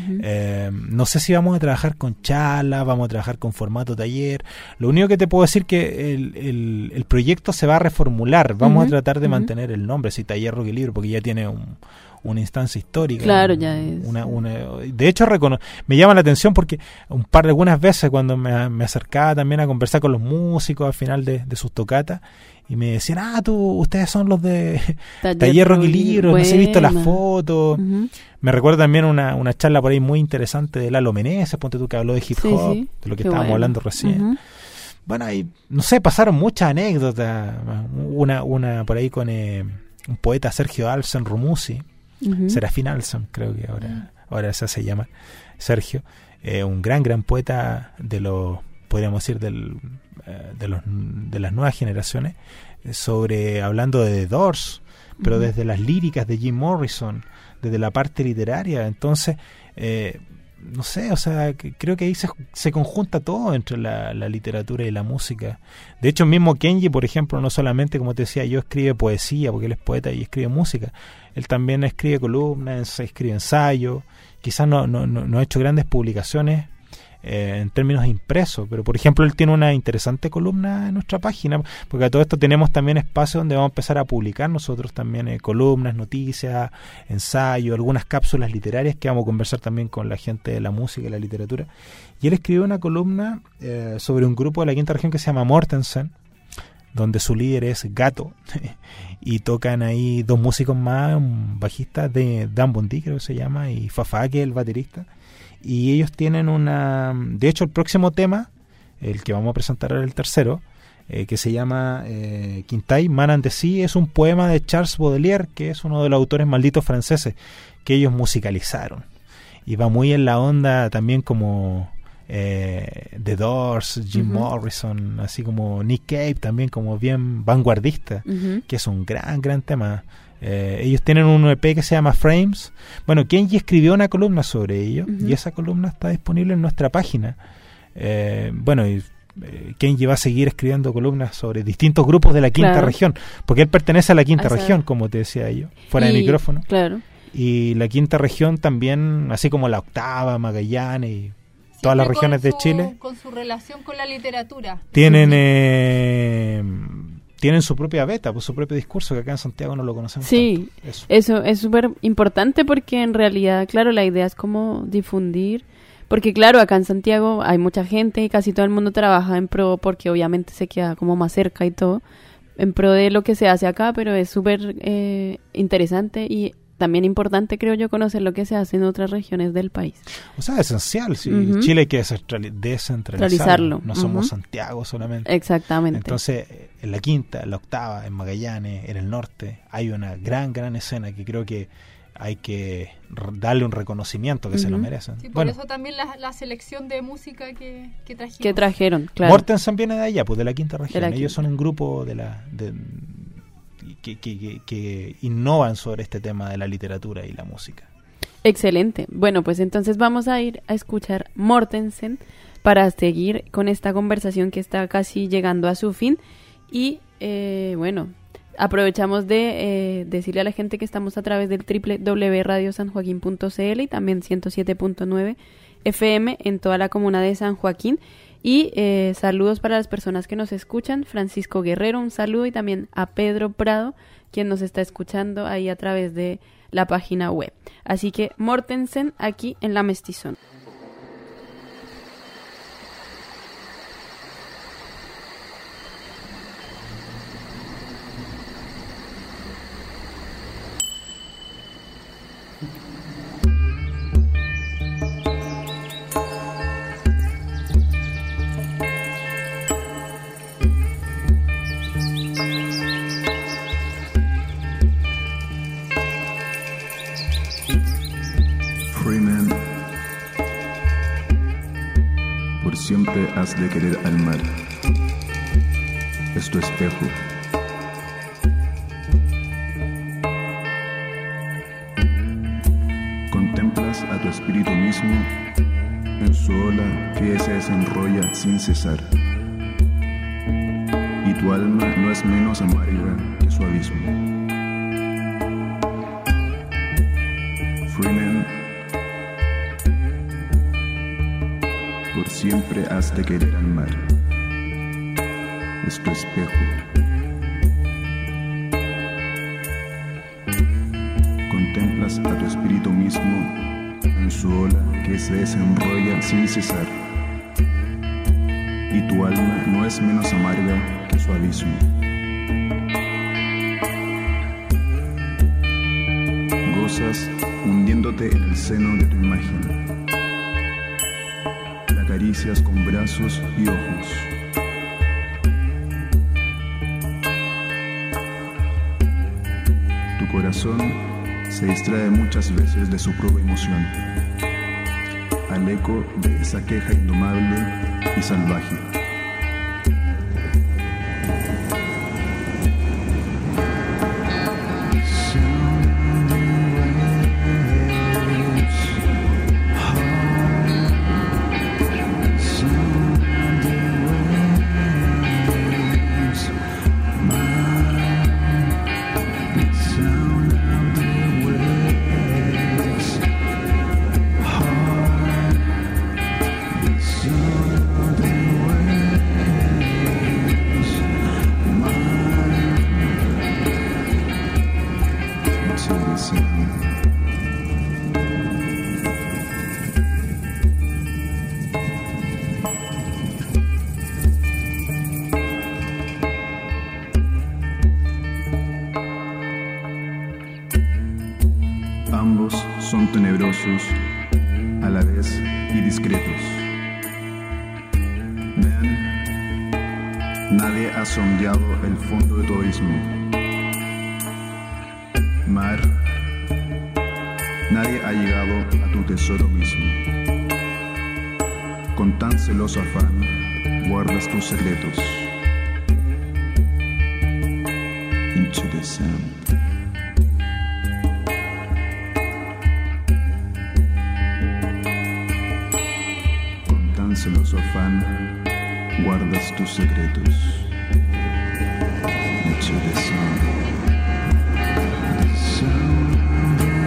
No sé si vamos a trabajar con charlas, vamos a trabajar con formato taller. Lo único que te puedo decir que el proyecto se va a reformular. Vamos a tratar de mantener el nombre, si Taller Rock y Libro, porque ya tiene una instancia histórica. Claro, ya es. De hecho, me llama la atención porque algunas veces cuando me acercaba también a conversar con los músicos al final de sus tocatas, y me decían, ustedes son los de Taller Rock y Libro, no sé, he visto las fotos. Me recuerdo también una charla por ahí muy interesante de Lalo Meneses, ponte tú, que habló de hip hop, de lo que estábamos hablando recién. Bueno, ahí, no sé, pasaron muchas anécdotas. Una por ahí con un poeta, Sergio Alsen Rumusi, Serafín Alsen, creo que ahora se hace llamar Sergio, un gran poeta podríamos decir, de las nuevas generaciones, hablando de The Doors, pero desde las líricas de Jim Morrison, desde la parte literaria. Entonces, no sé, o sea, creo que ahí se conjunta todo entre la literatura y la música. De hecho, el mismo Kenji, por ejemplo, no solamente, como te decía yo, escribe poesía, porque él es poeta y escribe música. Él también escribe columnas, escribe ensayos. Quizás no ha hecho grandes publicaciones en términos impresos, pero por ejemplo él tiene una interesante columna en nuestra página, porque a todo esto tenemos también espacio donde vamos a empezar a publicar nosotros también columnas, noticias, ensayos, algunas cápsulas literarias que vamos a conversar también con la gente de la música y la literatura. Y él escribió una columna sobre un grupo de la quinta región que se llama Mortensen, donde su líder es Gato, y tocan ahí 2 músicos más, un bajista de Dan Bondi, creo que se llama, y Fafá, que es el baterista. Y ellos tienen de hecho el próximo tema, el que vamos a presentar ahora, el tercero, que se llama Quintay, Man and the Sea, es un poema de Charles Baudelaire, que es uno de los autores malditos franceses, que ellos musicalizaron. y va muy en la onda también como The Doors, Jim Morrison, así como Nick Cave, también como bien vanguardista, que es un gran tema. Ellos tienen un EP que se llama Frames. Bueno, Kenji escribió una columna sobre ello, y esa columna está disponible en nuestra página. Kenji va a seguir escribiendo columnas sobre distintos grupos de la quinta región, porque él pertenece a la quinta región, como te decía yo, fuera de micrófono. Claro. Y la quinta región también, así como la octava, Magallanes y todas las regiones de Chile, con su relación con la literatura, tienen su propia beta, pues, su propio discurso, que acá en Santiago no lo conocemos. Sí, tanto. Eso es súper importante, porque en realidad, claro, la idea es como difundir, porque claro, acá en Santiago hay mucha gente y casi todo el mundo trabaja en pro, porque obviamente se queda como más cerca y todo, en pro de lo que se hace acá, pero es súper interesante y también importante, creo yo, conocer lo que se hace en otras regiones del país. O sea, es esencial. Sí. Chile hay que descentralizarlo. No somos Santiago solamente. Exactamente. Entonces, en la quinta, en la octava, en Magallanes, en el norte, hay una gran escena que creo que hay que darle un reconocimiento que se lo merecen. Sí, por eso también la selección de música que trajimos. Que trajeron, claro. Mortensen viene de allá, pues de la quinta región. Ellos son un grupo que innovan sobre este tema de la literatura y la música. Excelente. Bueno, pues entonces vamos a ir a escuchar Mortensen para seguir con esta conversación que está casi llegando a su fin. Y aprovechamos de decirle a la gente que estamos a través del www.radiosanjoaquin.cl y también 107.9 FM en toda la comuna de San Joaquín. Y saludos para las personas que nos escuchan. Francisco Guerrero, un saludo, y también a Pedro Prado, quien nos está escuchando ahí a través de la página web. Así que Mortensen aquí en La Mestizón. Siempre has de querer al mar, es tu espejo. Contemplas a tu espíritu mismo en su ola que se desenrolla sin cesar, y tu alma no es menos amarga que su abismo. Freeman, por siempre has de querer al mar, es tu espejo. Contemplas a tu espíritu mismo en su ola que se desenrolla sin cesar, y tu alma no es menos amarga que su abismo. Gozas hundiéndote en el seno de tu imagen, acaricias con brazos y ojos. Tu corazón se distrae muchas veces de su propia emoción, al eco de esa queja indomable y salvaje. Ambos son tenebrosos a la vez y discretos. Vean, nadie ha sondeado el fondo de tu abismo. Mar, Nadie ha llegado a tu tesoro mismo. Con tan celoso afán guardas tus secretos. Into the sound. Con tan celoso afán guardas tus secretos. Into the sound. The sound of the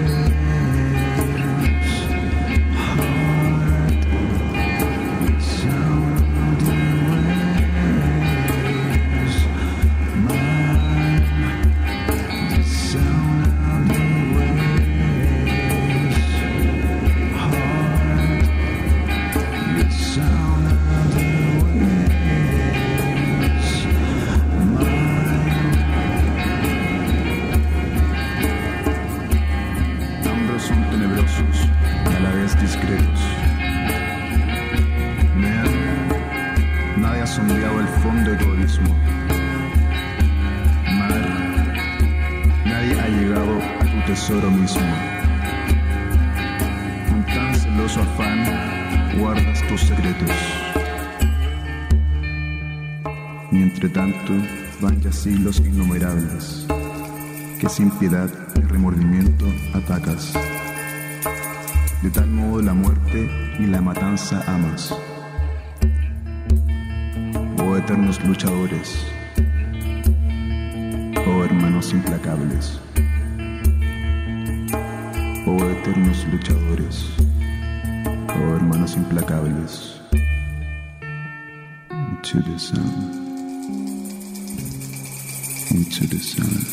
waves, heart. The sound of the waves, mind. The sound of the waves, heart. The sound of the waves, mind. Ambos son tenebrosos y a la vez discretos. Nadie ha sondeado el fondo de tu abismo. Mar, nadie ha llegado a tu tesoro mismo. Con tan celoso afán guardas tus secretos. Y entre tanto van ya siglos innumerables que sin piedad ni remordimiento atacas. De tal modo la muerte y la matanza amas. Oh eternos luchadores, oh hermanos implacables, oh eternos luchadores, oh hermanos implacables. Into the sun, into the sun.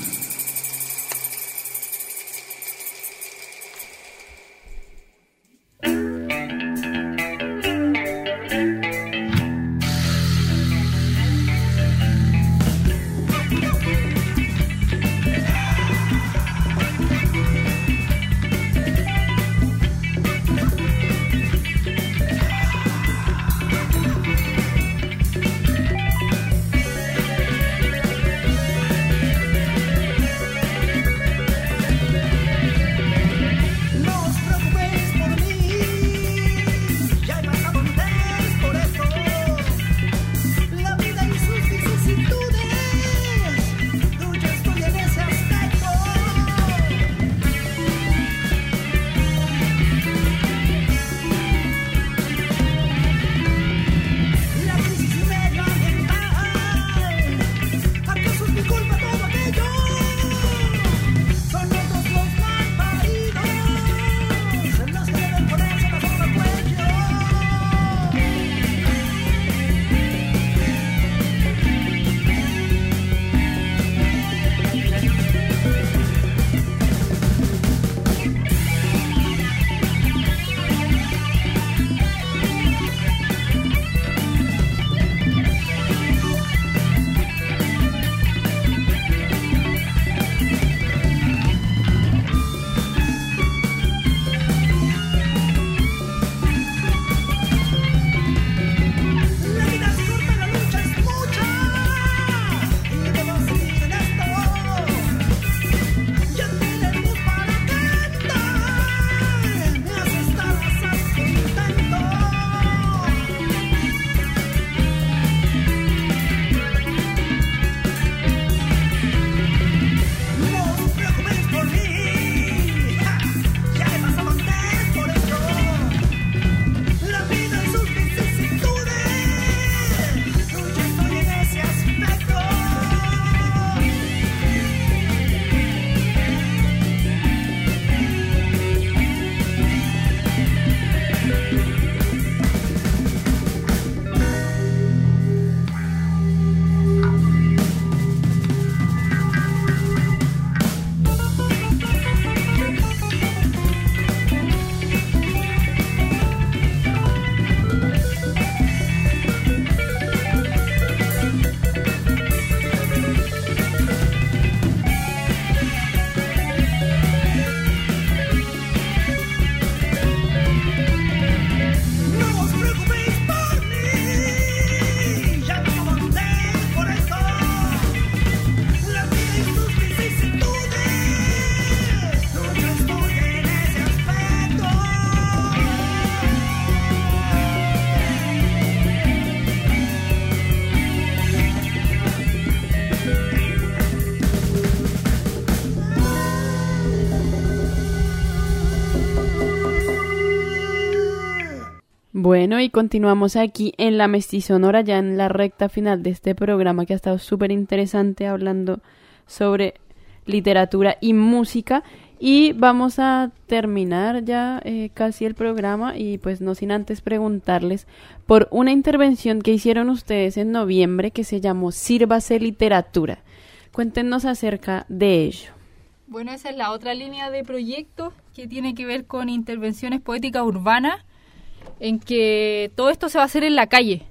Bueno, y continuamos aquí en La Mestizonora, ya en la recta final de este programa que ha estado súper interesante, hablando sobre literatura y música. Y vamos a terminar ya casi el programa, y pues no sin antes preguntarles por una intervención que hicieron ustedes en noviembre que se llamó Sírvase Literatura. Cuéntenos acerca de ello. Bueno, esa es la otra línea de proyecto que tiene que ver con intervenciones poéticas urbanas, en que todo esto se va a hacer en la calle.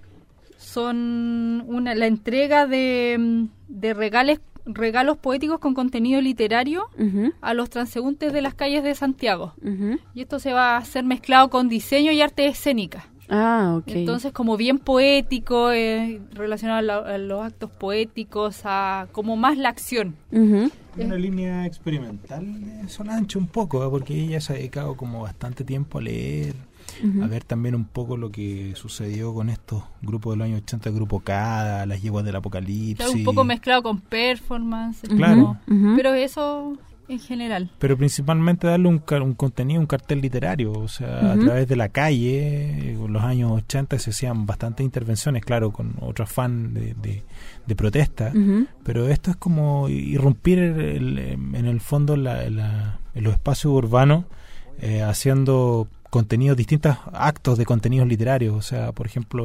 Son la entrega de regalos poéticos con contenido literario a los transeúntes de las calles de Santiago. Y esto se va a hacer mezclado con diseño y arte escénica. Ah, ok. Entonces, como bien poético, relacionado a los actos poéticos, a como más la acción. Una línea experimental de Solange un poco, porque ella se ha dedicado como bastante tiempo a leer, a ver también un poco lo que sucedió con estos grupos de los años 80, el grupo Cada, las yeguas del apocalipsis. Claro, un poco mezclado con performance. Claro. Pero eso en general. Pero principalmente darle un contenido, un cartel literario, o sea, a través de la calle. En los años 80 se hacían bastantes intervenciones, claro, con otro afán de protesta, pero esto es como irrumpir en el fondo en los espacios urbanos, haciendo contenidos, distintos actos de contenidos literarios. O sea, por ejemplo,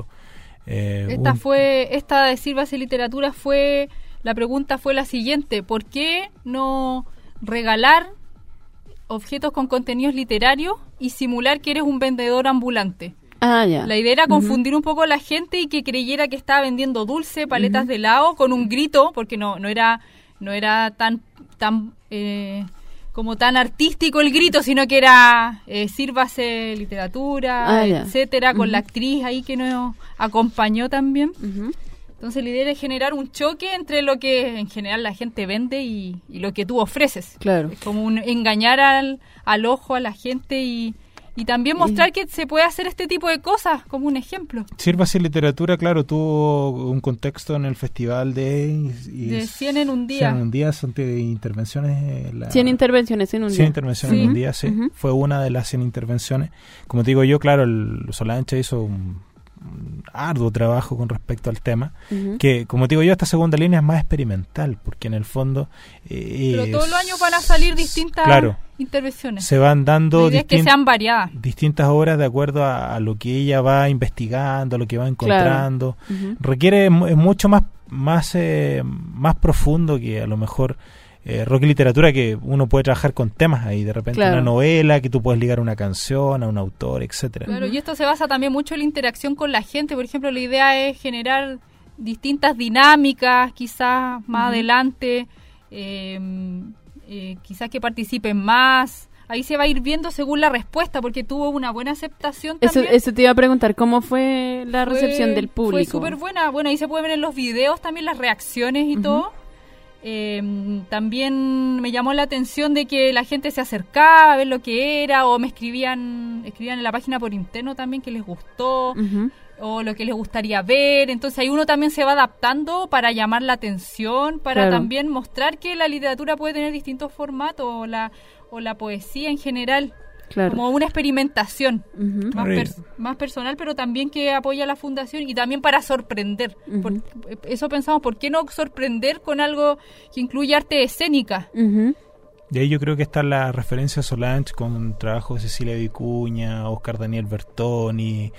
esta de Sírvase Literatura la pregunta fue la siguiente: ¿por qué no regalar objetos con contenidos literarios y simular que eres un vendedor ambulante? Ya. La idea era confundir un poco a la gente y que creyera que estaba vendiendo dulce, paletas de helado, con un grito, porque no era tan como tan artístico el grito, sino que era Sírvase Literatura, etcétera, con la actriz ahí que nos acompañó también. Entonces la idea es generar un choque entre lo que en general la gente vende y lo que tú ofreces. Claro. Es como engañar al ojo a la gente y también mostrar que se puede hacer este tipo de cosas, como un ejemplo. Sírvase Literatura, claro, tuvo un contexto en el festival de 100 en un día. 100 en un día, son intervenciones. 100 intervenciones en un día. 100 intervenciones en un día, sí. Fue una de las 100 intervenciones. Como te digo yo, claro, Solange hizo un arduo trabajo con respecto al tema, que como te digo yo, esta segunda línea es más experimental, porque en el fondo pero todos los años van a salir distintas intervenciones, se van dando que sean variadas, distintas obras de acuerdo a lo que ella va investigando, a lo que va encontrando. Requiere, es mucho más profundo que a lo mejor rock y literatura, que uno puede trabajar con temas ahí, de repente una novela que tú puedes ligar a una canción, a un autor, etcétera. Claro, y esto se basa también mucho en la interacción con la gente. Por ejemplo, la idea es generar distintas dinámicas, quizás más adelante, quizás que participen más. Ahí se va a ir viendo según la respuesta, porque tuvo una buena aceptación también. Eso te iba a preguntar, ¿cómo fue la recepción del público? Fue súper buena. Bueno, ahí se puede ver en los videos también las reacciones y todo. También me llamó la atención de que la gente se acercaba a ver lo que era, o me escribían en la página por interno también que les gustó, o lo que les gustaría ver. Entonces ahí uno también se va adaptando para llamar la atención, para también mostrar que la literatura puede tener distintos formatos, o la poesía en general. Como una experimentación más personal, pero también que apoya a la fundación, y también para sorprender. Eso pensamos, ¿por qué no sorprender con algo que incluye arte escénica? Y ahí yo creo que está la referencia a Solange con trabajo de Cecilia Vicuña, Oscar Daniel Bertoni,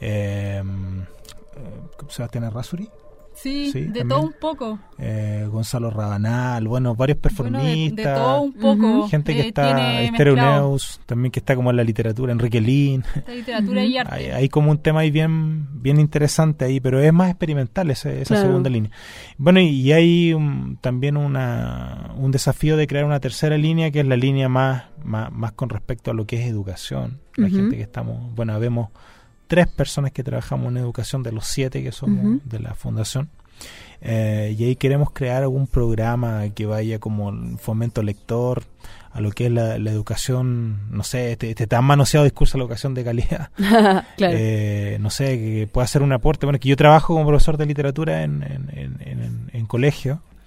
Sebastián Errázuriz. Sí, de también. todo un poco. Gonzalo Rabanal, varios performistas. De todo un poco. Gente que está, Esther Neus, también que está como en la literatura, Enrique Lin. La literatura y arte. Hay como un tema ahí bien interesante ahí, pero es más experimental esa segunda línea. Bueno, y hay también un desafío de crear una tercera línea, que es la línea más con respecto a lo que es educación. La gente que estamos, vemos 3 personas que trabajamos en educación de los 7 que somos de la fundación, y ahí queremos crear algún programa que vaya como el fomento lector a lo que es la educación, no sé, este tan manoseado discurso de la educación de calidad. No sé, que pueda hacer un aporte. Bueno, que yo trabajo como profesor de literatura en colegio,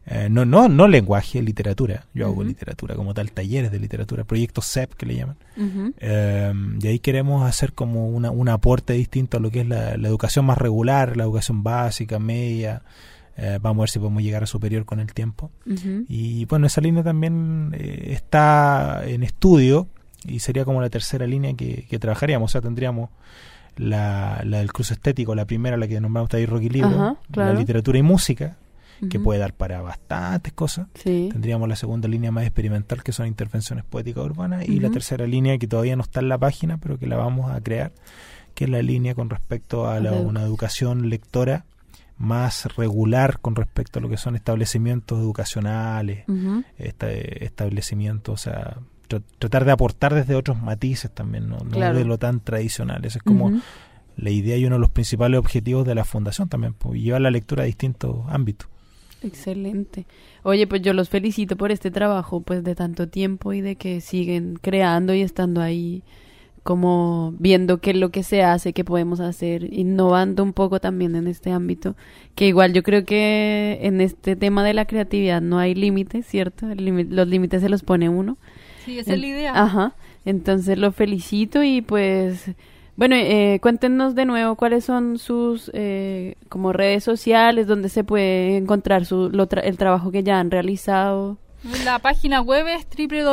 No lenguaje, literatura. Yo hago Ujú. literatura como tal, talleres de literatura, proyectos CEP que le llaman. Ujú. Y ahí queremos hacer como un aporte distinto a lo que es la educación más regular, la educación básica, media. Vamos a ver si podemos llegar a superior con el tiempo. Ujú. Y bueno, esa línea también está en estudio y sería como la tercera línea que trabajaríamos. O sea, tendríamos la del cruce estético, la primera, la que nombramos taller rock y libro, Ajá, claro. la literatura y música, que Ujú. puede dar para bastantes cosas. Sí. Tendríamos la segunda línea más experimental, que son intervenciones poéticas urbanas, y la Ujú. tercera línea, que todavía no está en la página, pero que la vamos a crear, que es la línea con respecto a una educación lectora más regular con respecto a lo que son establecimientos educacionales, Ujú. establecimientos, o sea, tratar de aportar desde otros matices también, no Claro. de lo tan tradicional. Esa es como Ujú. la idea y uno de los principales objetivos de la fundación también, pues, llevar la lectura a distintos ámbitos. Excelente. Oye, pues yo los felicito por este trabajo, pues de tanto tiempo y de que siguen creando y estando ahí como viendo qué es lo que se hace, qué podemos hacer, innovando un poco también en este ámbito, que igual yo creo que en este tema de la creatividad no hay límites, ¿cierto? Los límites se los pone uno. Sí, esa es la idea. Ajá, entonces lo felicito y pues, bueno, cuéntenos de nuevo cuáles son sus como redes sociales, donde se puede encontrar el trabajo que ya han realizado. La página web es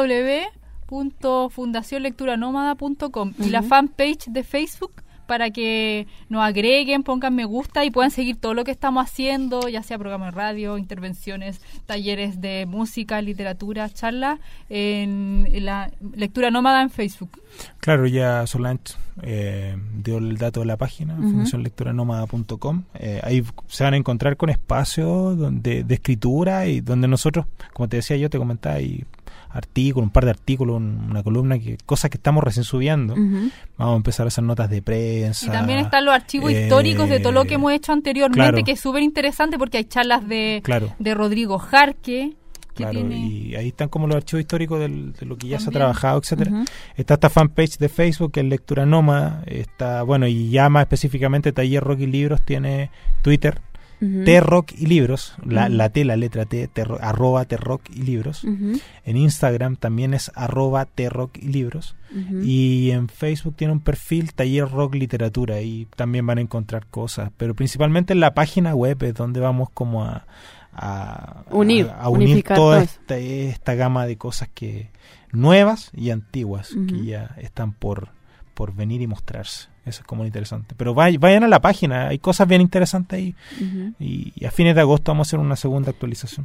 www.fundacionlecturanómada.com y la Ujú. fanpage de Facebook para que nos agreguen, pongan me gusta y puedan seguir todo lo que estamos haciendo, ya sea programas de radio, intervenciones, talleres de música, literatura, charlas, en la Lectura Nómada en Facebook. Claro, ya Solange dio el dato de la página, Ujú. fundacionlecturanómada.com. Ahí se van a encontrar con espacios de escritura y donde nosotros, como te decía yo, te comentaba, hay artículos, un par de artículos, una columna, cosas que estamos recién subiendo. Ujú. Vamos a empezar a hacer notas de prensa. Y también están los archivos históricos de todo lo que hemos hecho anteriormente, claro. que es súper interesante porque hay charlas de Claro. Rodrigo Jarque, que Claro, tiene... y ahí están como los archivos históricos de lo que ya se ha También. trabajado, etcétera. Ujú. Está esta fanpage de Facebook, que es Lectura Nómada. Está, bueno, y ya más específicamente Taller Rock y Libros tiene Twitter, Ujú. T-Rock y Libros, la Ujú. la letra T, arroba T-Rock y Libros. Ujú. En Instagram también es arroba T-Rock y Libros. Ujú. Y en Facebook tiene un perfil Taller Rock Literatura, y también van a encontrar cosas. Pero principalmente en la página web es donde vamos como a unir unificar toda todo. esta gama de cosas que nuevas y antiguas Ujú. que ya están por venir y mostrarse. Eso es como interesante. Pero vayan a la página, hay cosas bien interesantes ahí. Ujú. Y a fines de agosto vamos a hacer una segunda actualización.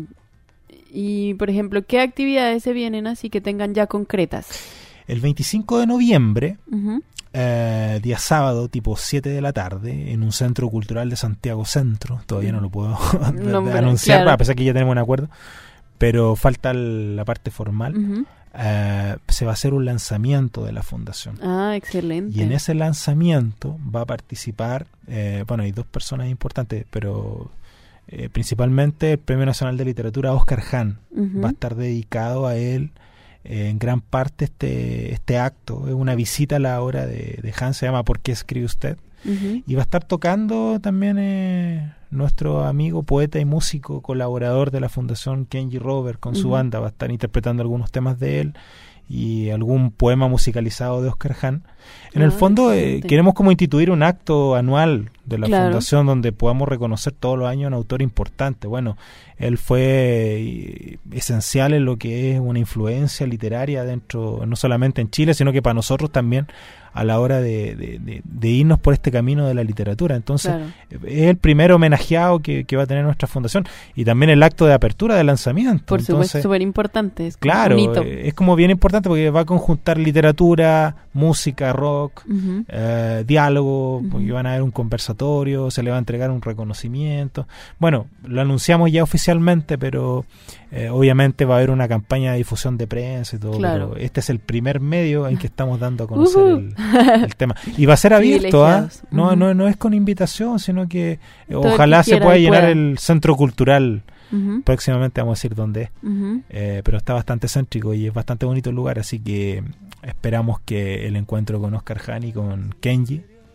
Y, por ejemplo, ¿qué actividades se vienen así que tengan ya concretas? El 25 de noviembre, Ujú. día sábado, tipo 7 de la tarde, en un centro cultural de Santiago Centro. Todavía no lo puedo Nombrar, anunciar, claro. a pesar que ya tenemos un acuerdo, pero falta la parte formal. Ujú. Se va a hacer un lanzamiento de la fundación. Ah, excelente. Y en ese lanzamiento va a participar, bueno, hay dos personas importantes, pero principalmente el Premio Nacional de Literatura Oscar Hahn. Ujú. Va a estar dedicado a él en gran parte este acto. Es una visita a la obra de Hahn, se llama ¿Por qué escribe usted? Ujú. Y va a estar tocando también nuestro amigo, poeta y músico, colaborador de la Fundación, Kenji Robert, con su Ujú. banda. Va a estar interpretando algunos temas de él y algún poema musicalizado de Oscar Hahn. En el fondo excelente. queremos como instituir un acto anual de la Claro. Fundación donde podamos reconocer todos los años a un autor importante. Bueno, él fue esencial en lo que es una influencia literaria dentro, no solamente en Chile, sino que para nosotros también a la hora de irnos por este camino de la literatura. Entonces, Claro. es el primer homenajeado que va a tener nuestra fundación, y también el acto de apertura de lanzamiento. Por supuesto, Entonces, súper importante. Es como claro, un hito. es como bien importante porque va a conjuntar literatura, música, rock, Ujú. diálogo, Ujú. porque van a haber un conversatorio, se le va a entregar un reconocimiento. Bueno, lo anunciamos ya oficialmente, pero obviamente va a haber una campaña de difusión de prensa y todo. Claro. Pero este es el primer medio en que estamos dando a conocer Ujú. el tema. Y va a ser abierto, ¿ah? Privilegiados. No, Ujú. no es con invitación, sino que Todo el ojalá que se quiera pueda y llenar pueda. el centro cultural. Ujú. Próximamente vamos a decir dónde es. Ujú. Pero está bastante céntrico y es bastante bonito el lugar, así que esperamos que el encuentro con Oscar Hahn y con Kenji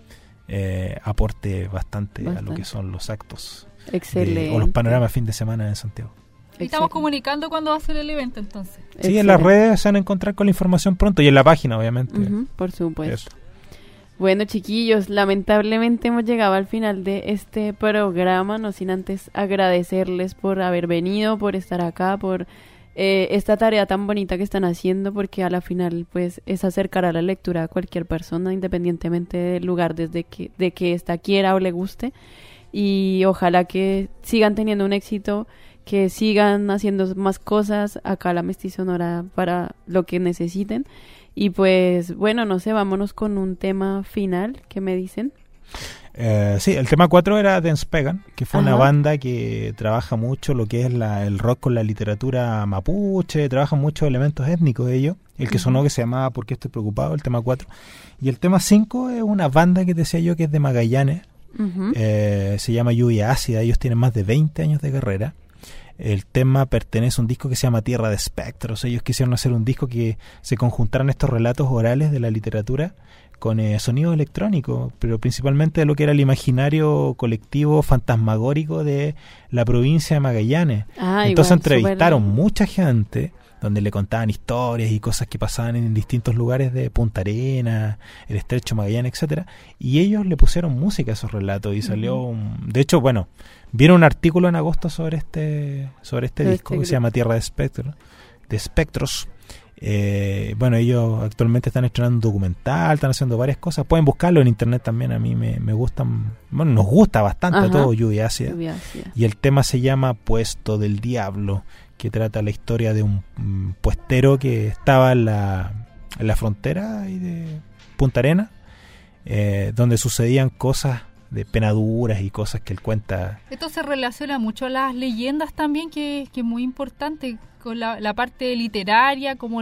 aporte bastante a lo Bastante. que son los actos Excelente. o los panoramas fin de semana en Santiago. Y estamos Excelente. comunicando cuándo va a ser el evento entonces. Sí, en las Excelente. redes se van a encontrar con la información pronto y en la página, obviamente. Ujú, por supuesto. Eso. Bueno, chiquillos, lamentablemente hemos llegado al final de este programa, no sin antes agradecerles por haber venido, por estar acá, por esta tarea tan bonita que están haciendo, porque a la final pues es acercar a la lectura a cualquier persona, independientemente del lugar de que ésta quiera o le guste, y ojalá que sigan teniendo un éxito, que sigan haciendo más cosas acá la Mestiza Sonora para lo que necesiten. Y pues, bueno, no sé, vámonos con un tema final, ¿qué me dicen? Sí, el tema 4 era Dance Pagan, que fue una Ajá. banda que trabaja mucho lo que es el rock con la literatura mapuche, trabaja muchos elementos étnicos de ellos. El que sonó que se llamaba ¿Por qué estoy preocupado?, el tema 4. Y el tema 5 es una banda que decía yo que es de Magallanes, Ujú. se llama Lluvia Ácida, ellos tienen más de 20 años de carrera. El tema pertenece a un disco que se llama Tierra de Espectros. Ellos quisieron hacer un disco que se conjuntaran estos relatos orales de la literatura con sonido electrónico, pero principalmente de lo que era el imaginario colectivo fantasmagórico de la provincia de Magallanes. Entonces igual, entrevistaron súper- mucha gente donde le contaban historias y cosas que pasaban en distintos lugares de Punta Arenas, el Estrecho Magallanes, etcétera, y ellos le pusieron música a esos relatos y salió de hecho, bueno, vieron un artículo en agosto sobre este disco que se llama Tierra de Espectros. Bueno, ellos actualmente están estrenando un documental, están haciendo varias cosas, pueden buscarlo en internet también. A mí me gustan, bueno, nos gusta bastante a Ajá. todo Lluvia Ácida. Lluvia Ácida. Y el tema se llama Puesto del Diablo, que trata la historia de un puestero que estaba en la frontera ahí de Punta Arenas, donde sucedían cosas de penaduras y cosas que él cuenta. Esto se relaciona mucho a las leyendas también, que es muy importante, con la parte literaria, como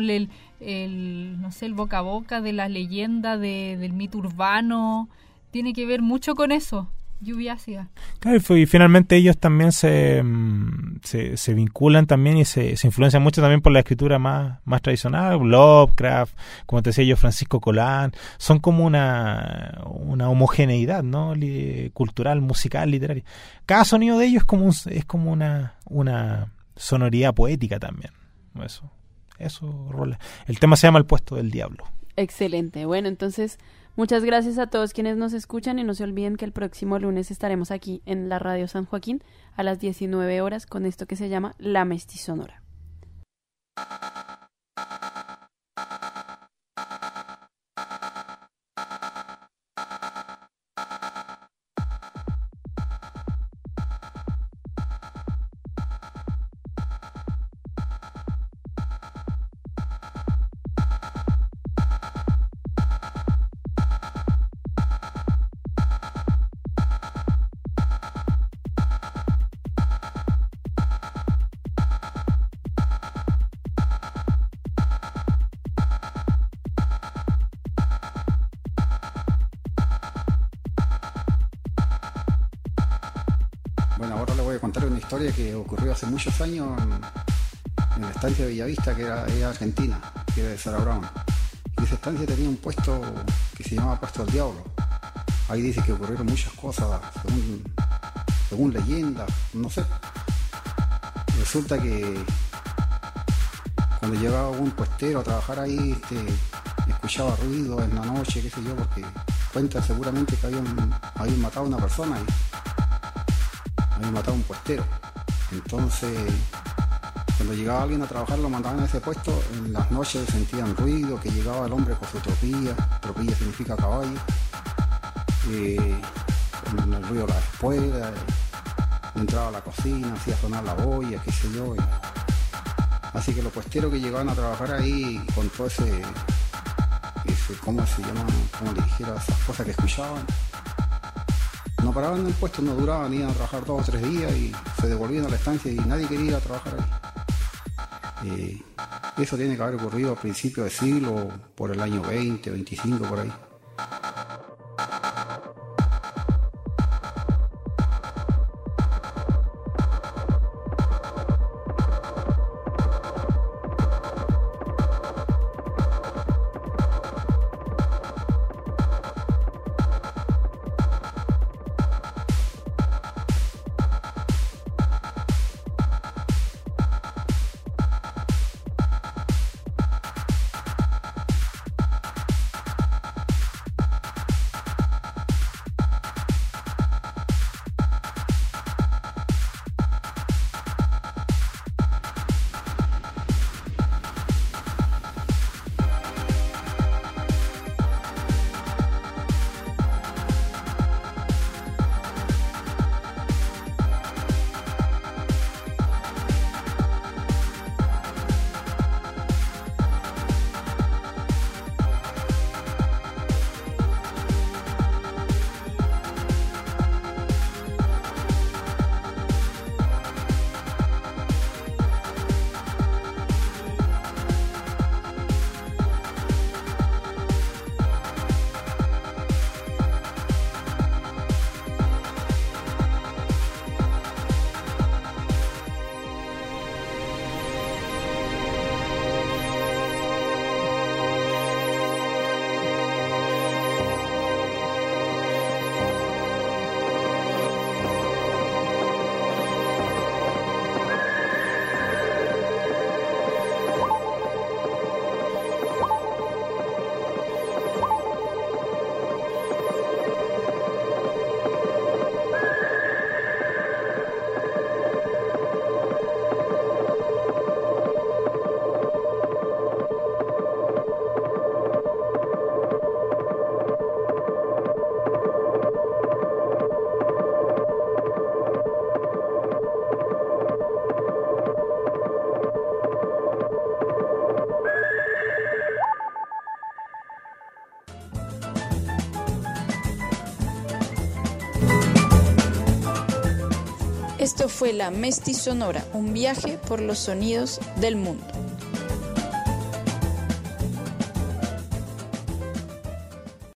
no sé, el boca a boca de las leyendas, del mito urbano. Tiene que ver mucho con eso, Lluvia Ácida. Claro, y finalmente ellos también se vinculan también y se influencian mucho también por la escritura más tradicional, Lovecraft, como te decía yo, Francisco Colán. Son como una homogeneidad, ¿no? Cultural, musical, literaria. Cada sonido de ellos es como una sonoridad poética también. Eso rola. El tema se llama El Puesto del Diablo. Excelente. Bueno, entonces, muchas gracias a todos quienes nos escuchan y no se olviden que el próximo lunes estaremos aquí en la Radio San Joaquín a las 19 horas con esto que se llama La Mestiza Sonora. Bueno, ahora les voy a contar una historia que ocurrió hace muchos años en la estancia de Bellavista, que era argentina, que era de Sarah Brown. Y esa estancia tenía un puesto que se llamaba Puesto del Diablo. Ahí dice que ocurrieron muchas cosas, según leyendas, no sé. Resulta que cuando llegaba un puestero a trabajar ahí, escuchaba ruido en la noche, qué sé yo, porque cuenta seguramente que habían matado a una persona y habían matado a un puestero. Entonces, cuando llegaba alguien a trabajar, lo mandaban a ese puesto. En las noches sentían ruido, que llegaba el hombre con su tropilla significa caballo, con el ruido de la espuela, entraba a la cocina, hacía sonar la olla, qué sé yo. Así que los puesteros que llegaban a trabajar ahí, con todo ese ¿cómo se llama? Como le dijera, esas cosas que escuchaban, no paraban en el puesto, no duraban, iban a trabajar 2 o 3 días y se devolvían a la estancia y nadie quería ir a trabajar ahí. Eso tiene que haber ocurrido a principios de siglo, por el año 20, 25, por ahí. Esto fue la Mesti Sonora, un viaje por los sonidos del mundo.